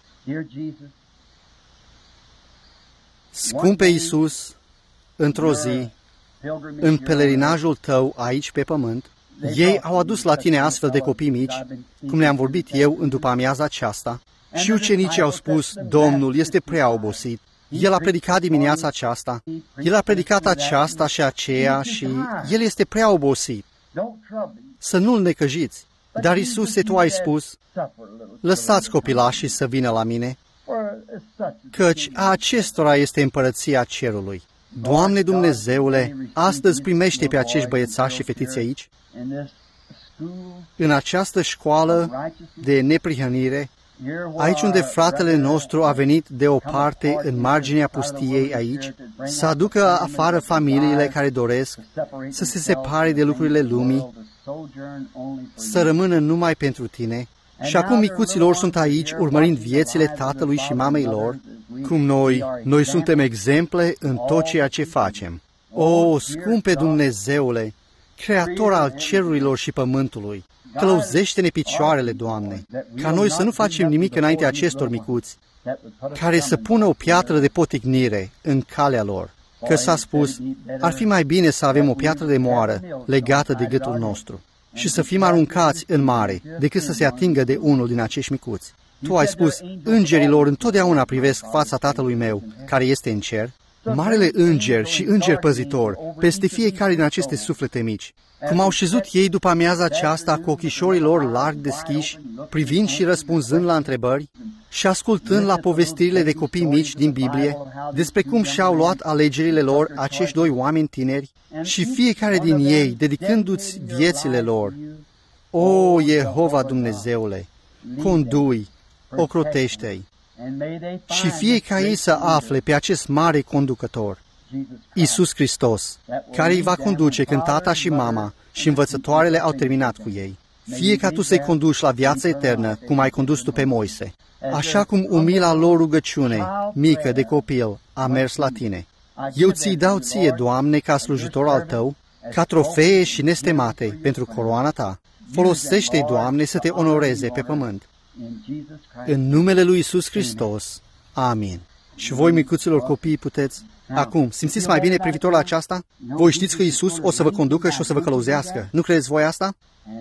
Scumpe Iisus, într-o zi, în pelerinajul tău aici pe pământ, ei au adus la tine astfel de copii mici, cum le-am vorbit eu în după amiaza aceasta, și ucenicii au spus, Domnul este prea obosit. El a predicat dimineața aceasta, el a predicat aceasta și aceea și el este prea obosit. Să nu-l necăjiți. Dar Iisuse, tu ai spus, lăsați copilașii să vină la mine, căci a acestora este împărăția cerului. Doamne Dumnezeule, astăzi primește pe acești băiețași și fetițe aici, în această școală de neprihănire, aici unde fratele nostru a venit de o parte în marginea pustiei aici, să aducă afară familiile care doresc să se separe de lucrurile lumii, să rămână numai pentru tine. Și acum micuților sunt aici, urmărind viețile tatălui și mamei lor, cum noi, noi suntem exemple în tot ceea ce facem. O, scumpe Dumnezeule, Creator al cerurilor și pământului, călăuzește-ne picioarele, Doamne, ca noi să nu facem nimic înaintea acestor micuți, care să pună o piatră de poticnire în calea lor. că s-a spus, ar fi mai bine să avem o piatră de moară legată de gâtul nostru și să fim aruncați în mare, decât să se atingă de unul din acești micuți. Tu ai spus, îngerilor întotdeauna privesc fața Tatălui meu, care este în cer. Marele înger și înger păzitor peste fiecare din aceste suflete mici. Cum au șezut ei după amiaza aceasta cu ochișorii lor larg deschiși, privind și răspunzând la întrebări și ascultând la povestirile de copii mici din Biblie despre cum și-au luat alegerile lor acești doi oameni tineri și fiecare din ei dedicându-ți viețile lor. O, Jehova Dumnezeule, condui, ocrotește-i și fie ca ei să afle pe acest mare conducător, Iisus Hristos, care îi va conduce când tata și mama și învățătoarele au terminat cu ei. Fie ca tu să-i conduci la viața eternă, cum ai condus tu pe Moise, așa cum umila lor rugăciune, mică de copil, a mers la tine. Eu ți-i dau ție, Doamne, ca slujitor al tău, ca trofee și nestemate pentru coroana ta. Folosește-i, Doamne, să te onoreze pe pământ. În numele lui Iisus Hristos. Amin. Și voi, micuților copii, puteți... Acum, simțiți mai bine privitor la aceasta? Voi știți că Iisus o să vă conducă și o să vă călăuzească. Nu credeți voi asta?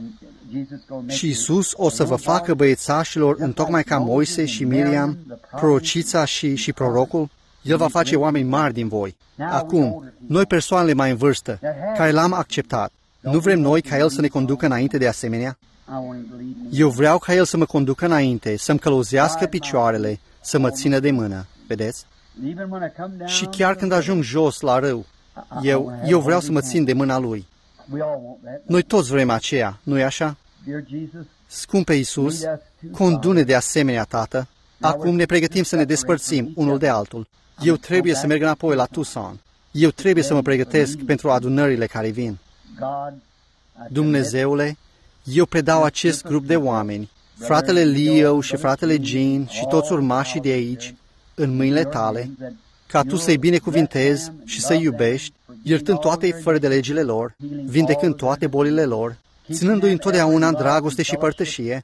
Și Iisus o să vă facă băiețașilor întocmai ca Moise și Miriam, prorocița și, și prorocul. El va face oameni mari din voi. Acum, noi persoanele mai în vârstă, care l-am acceptat, nu vrem noi ca El să ne conducă înainte de asemenea? Eu vreau ca El să mă conducă înainte, să-mi călăuzească picioarele, să mă țină de mână. Vedeți? Și chiar când ajung jos la râu, eu, eu vreau să mă țin de mâna Lui. Noi toți vrem aceea, nu-i așa? Scumpe Iisus, condu-ne de asemenea, Tată. Acum ne pregătim să ne despărțim unul de altul. Eu trebuie să merg înapoi la Tucson. Eu trebuie să mă pregătesc pentru adunările care vin. Dumnezeule, eu predau acest grup de oameni, fratele Leo și fratele Jean și toți urmașii de aici, în mâinile tale, ca tu să-i binecuvintezi și să-i iubești, iertând toate fără de legile lor, vindecând toate bolile lor, ținându-i întotdeauna în dragoste și părtășie,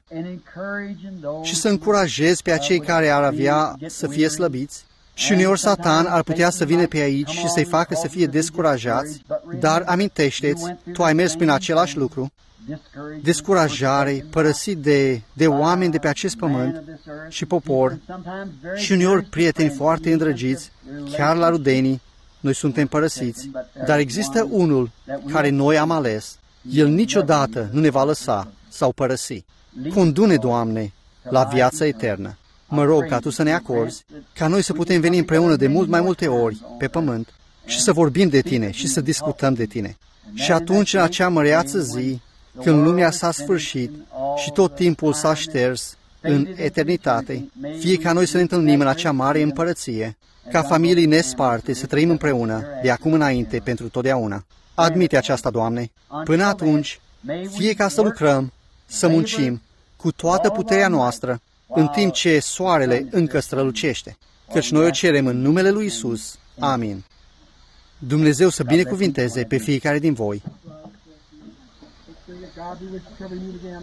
și să încurajezi pe acei care ar avea să fie slăbiți. Și uneori Satan ar putea să vină pe aici și să-i facă să fie descurajați, dar amintește-ți, tu ai mers prin același lucru, descurajare, părăsit de, de oameni de pe acest pământ și popor, și uneori prieteni foarte îndrăgiți, chiar la rudenii, noi suntem părăsiți, dar există unul care noi am ales. El niciodată nu ne va lăsa sau părăsi. Condu-ne, Doamne, la viața eternă. Mă rog ca Tu să ne acorzi, ca noi să putem veni împreună de mult mai multe ori pe pământ și să vorbim de Tine și să discutăm de Tine. Și atunci, în acea măreață zi, când lumea s-a sfârșit și tot timpul s-a șters în eternitate, fie ca noi să ne întâlnim în acea mare împărăție, ca familii nesparte să trăim împreună de acum înainte pentru totdeauna. Admite aceasta, Doamne. Până atunci, fie ca să lucrăm, să muncim cu toată puterea noastră, în timp ce soarele încă strălucește, căci noi o cerem în numele lui Iisus. Amin. Dumnezeu să binecuvinteze pe fiecare din voi. God be with you till we meet again.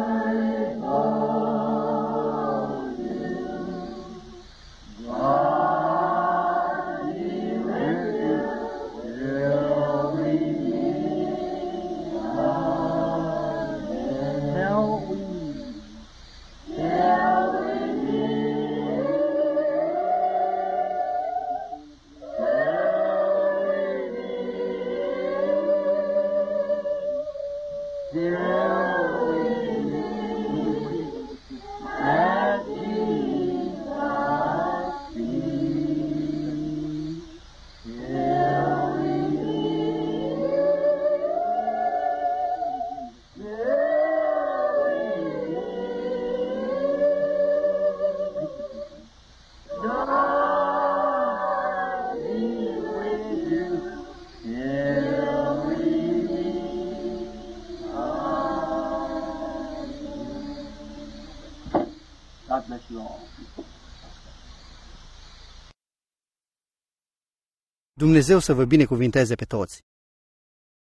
God. God bless you all. Dumnezeu să vă binecuvinteze pe toți.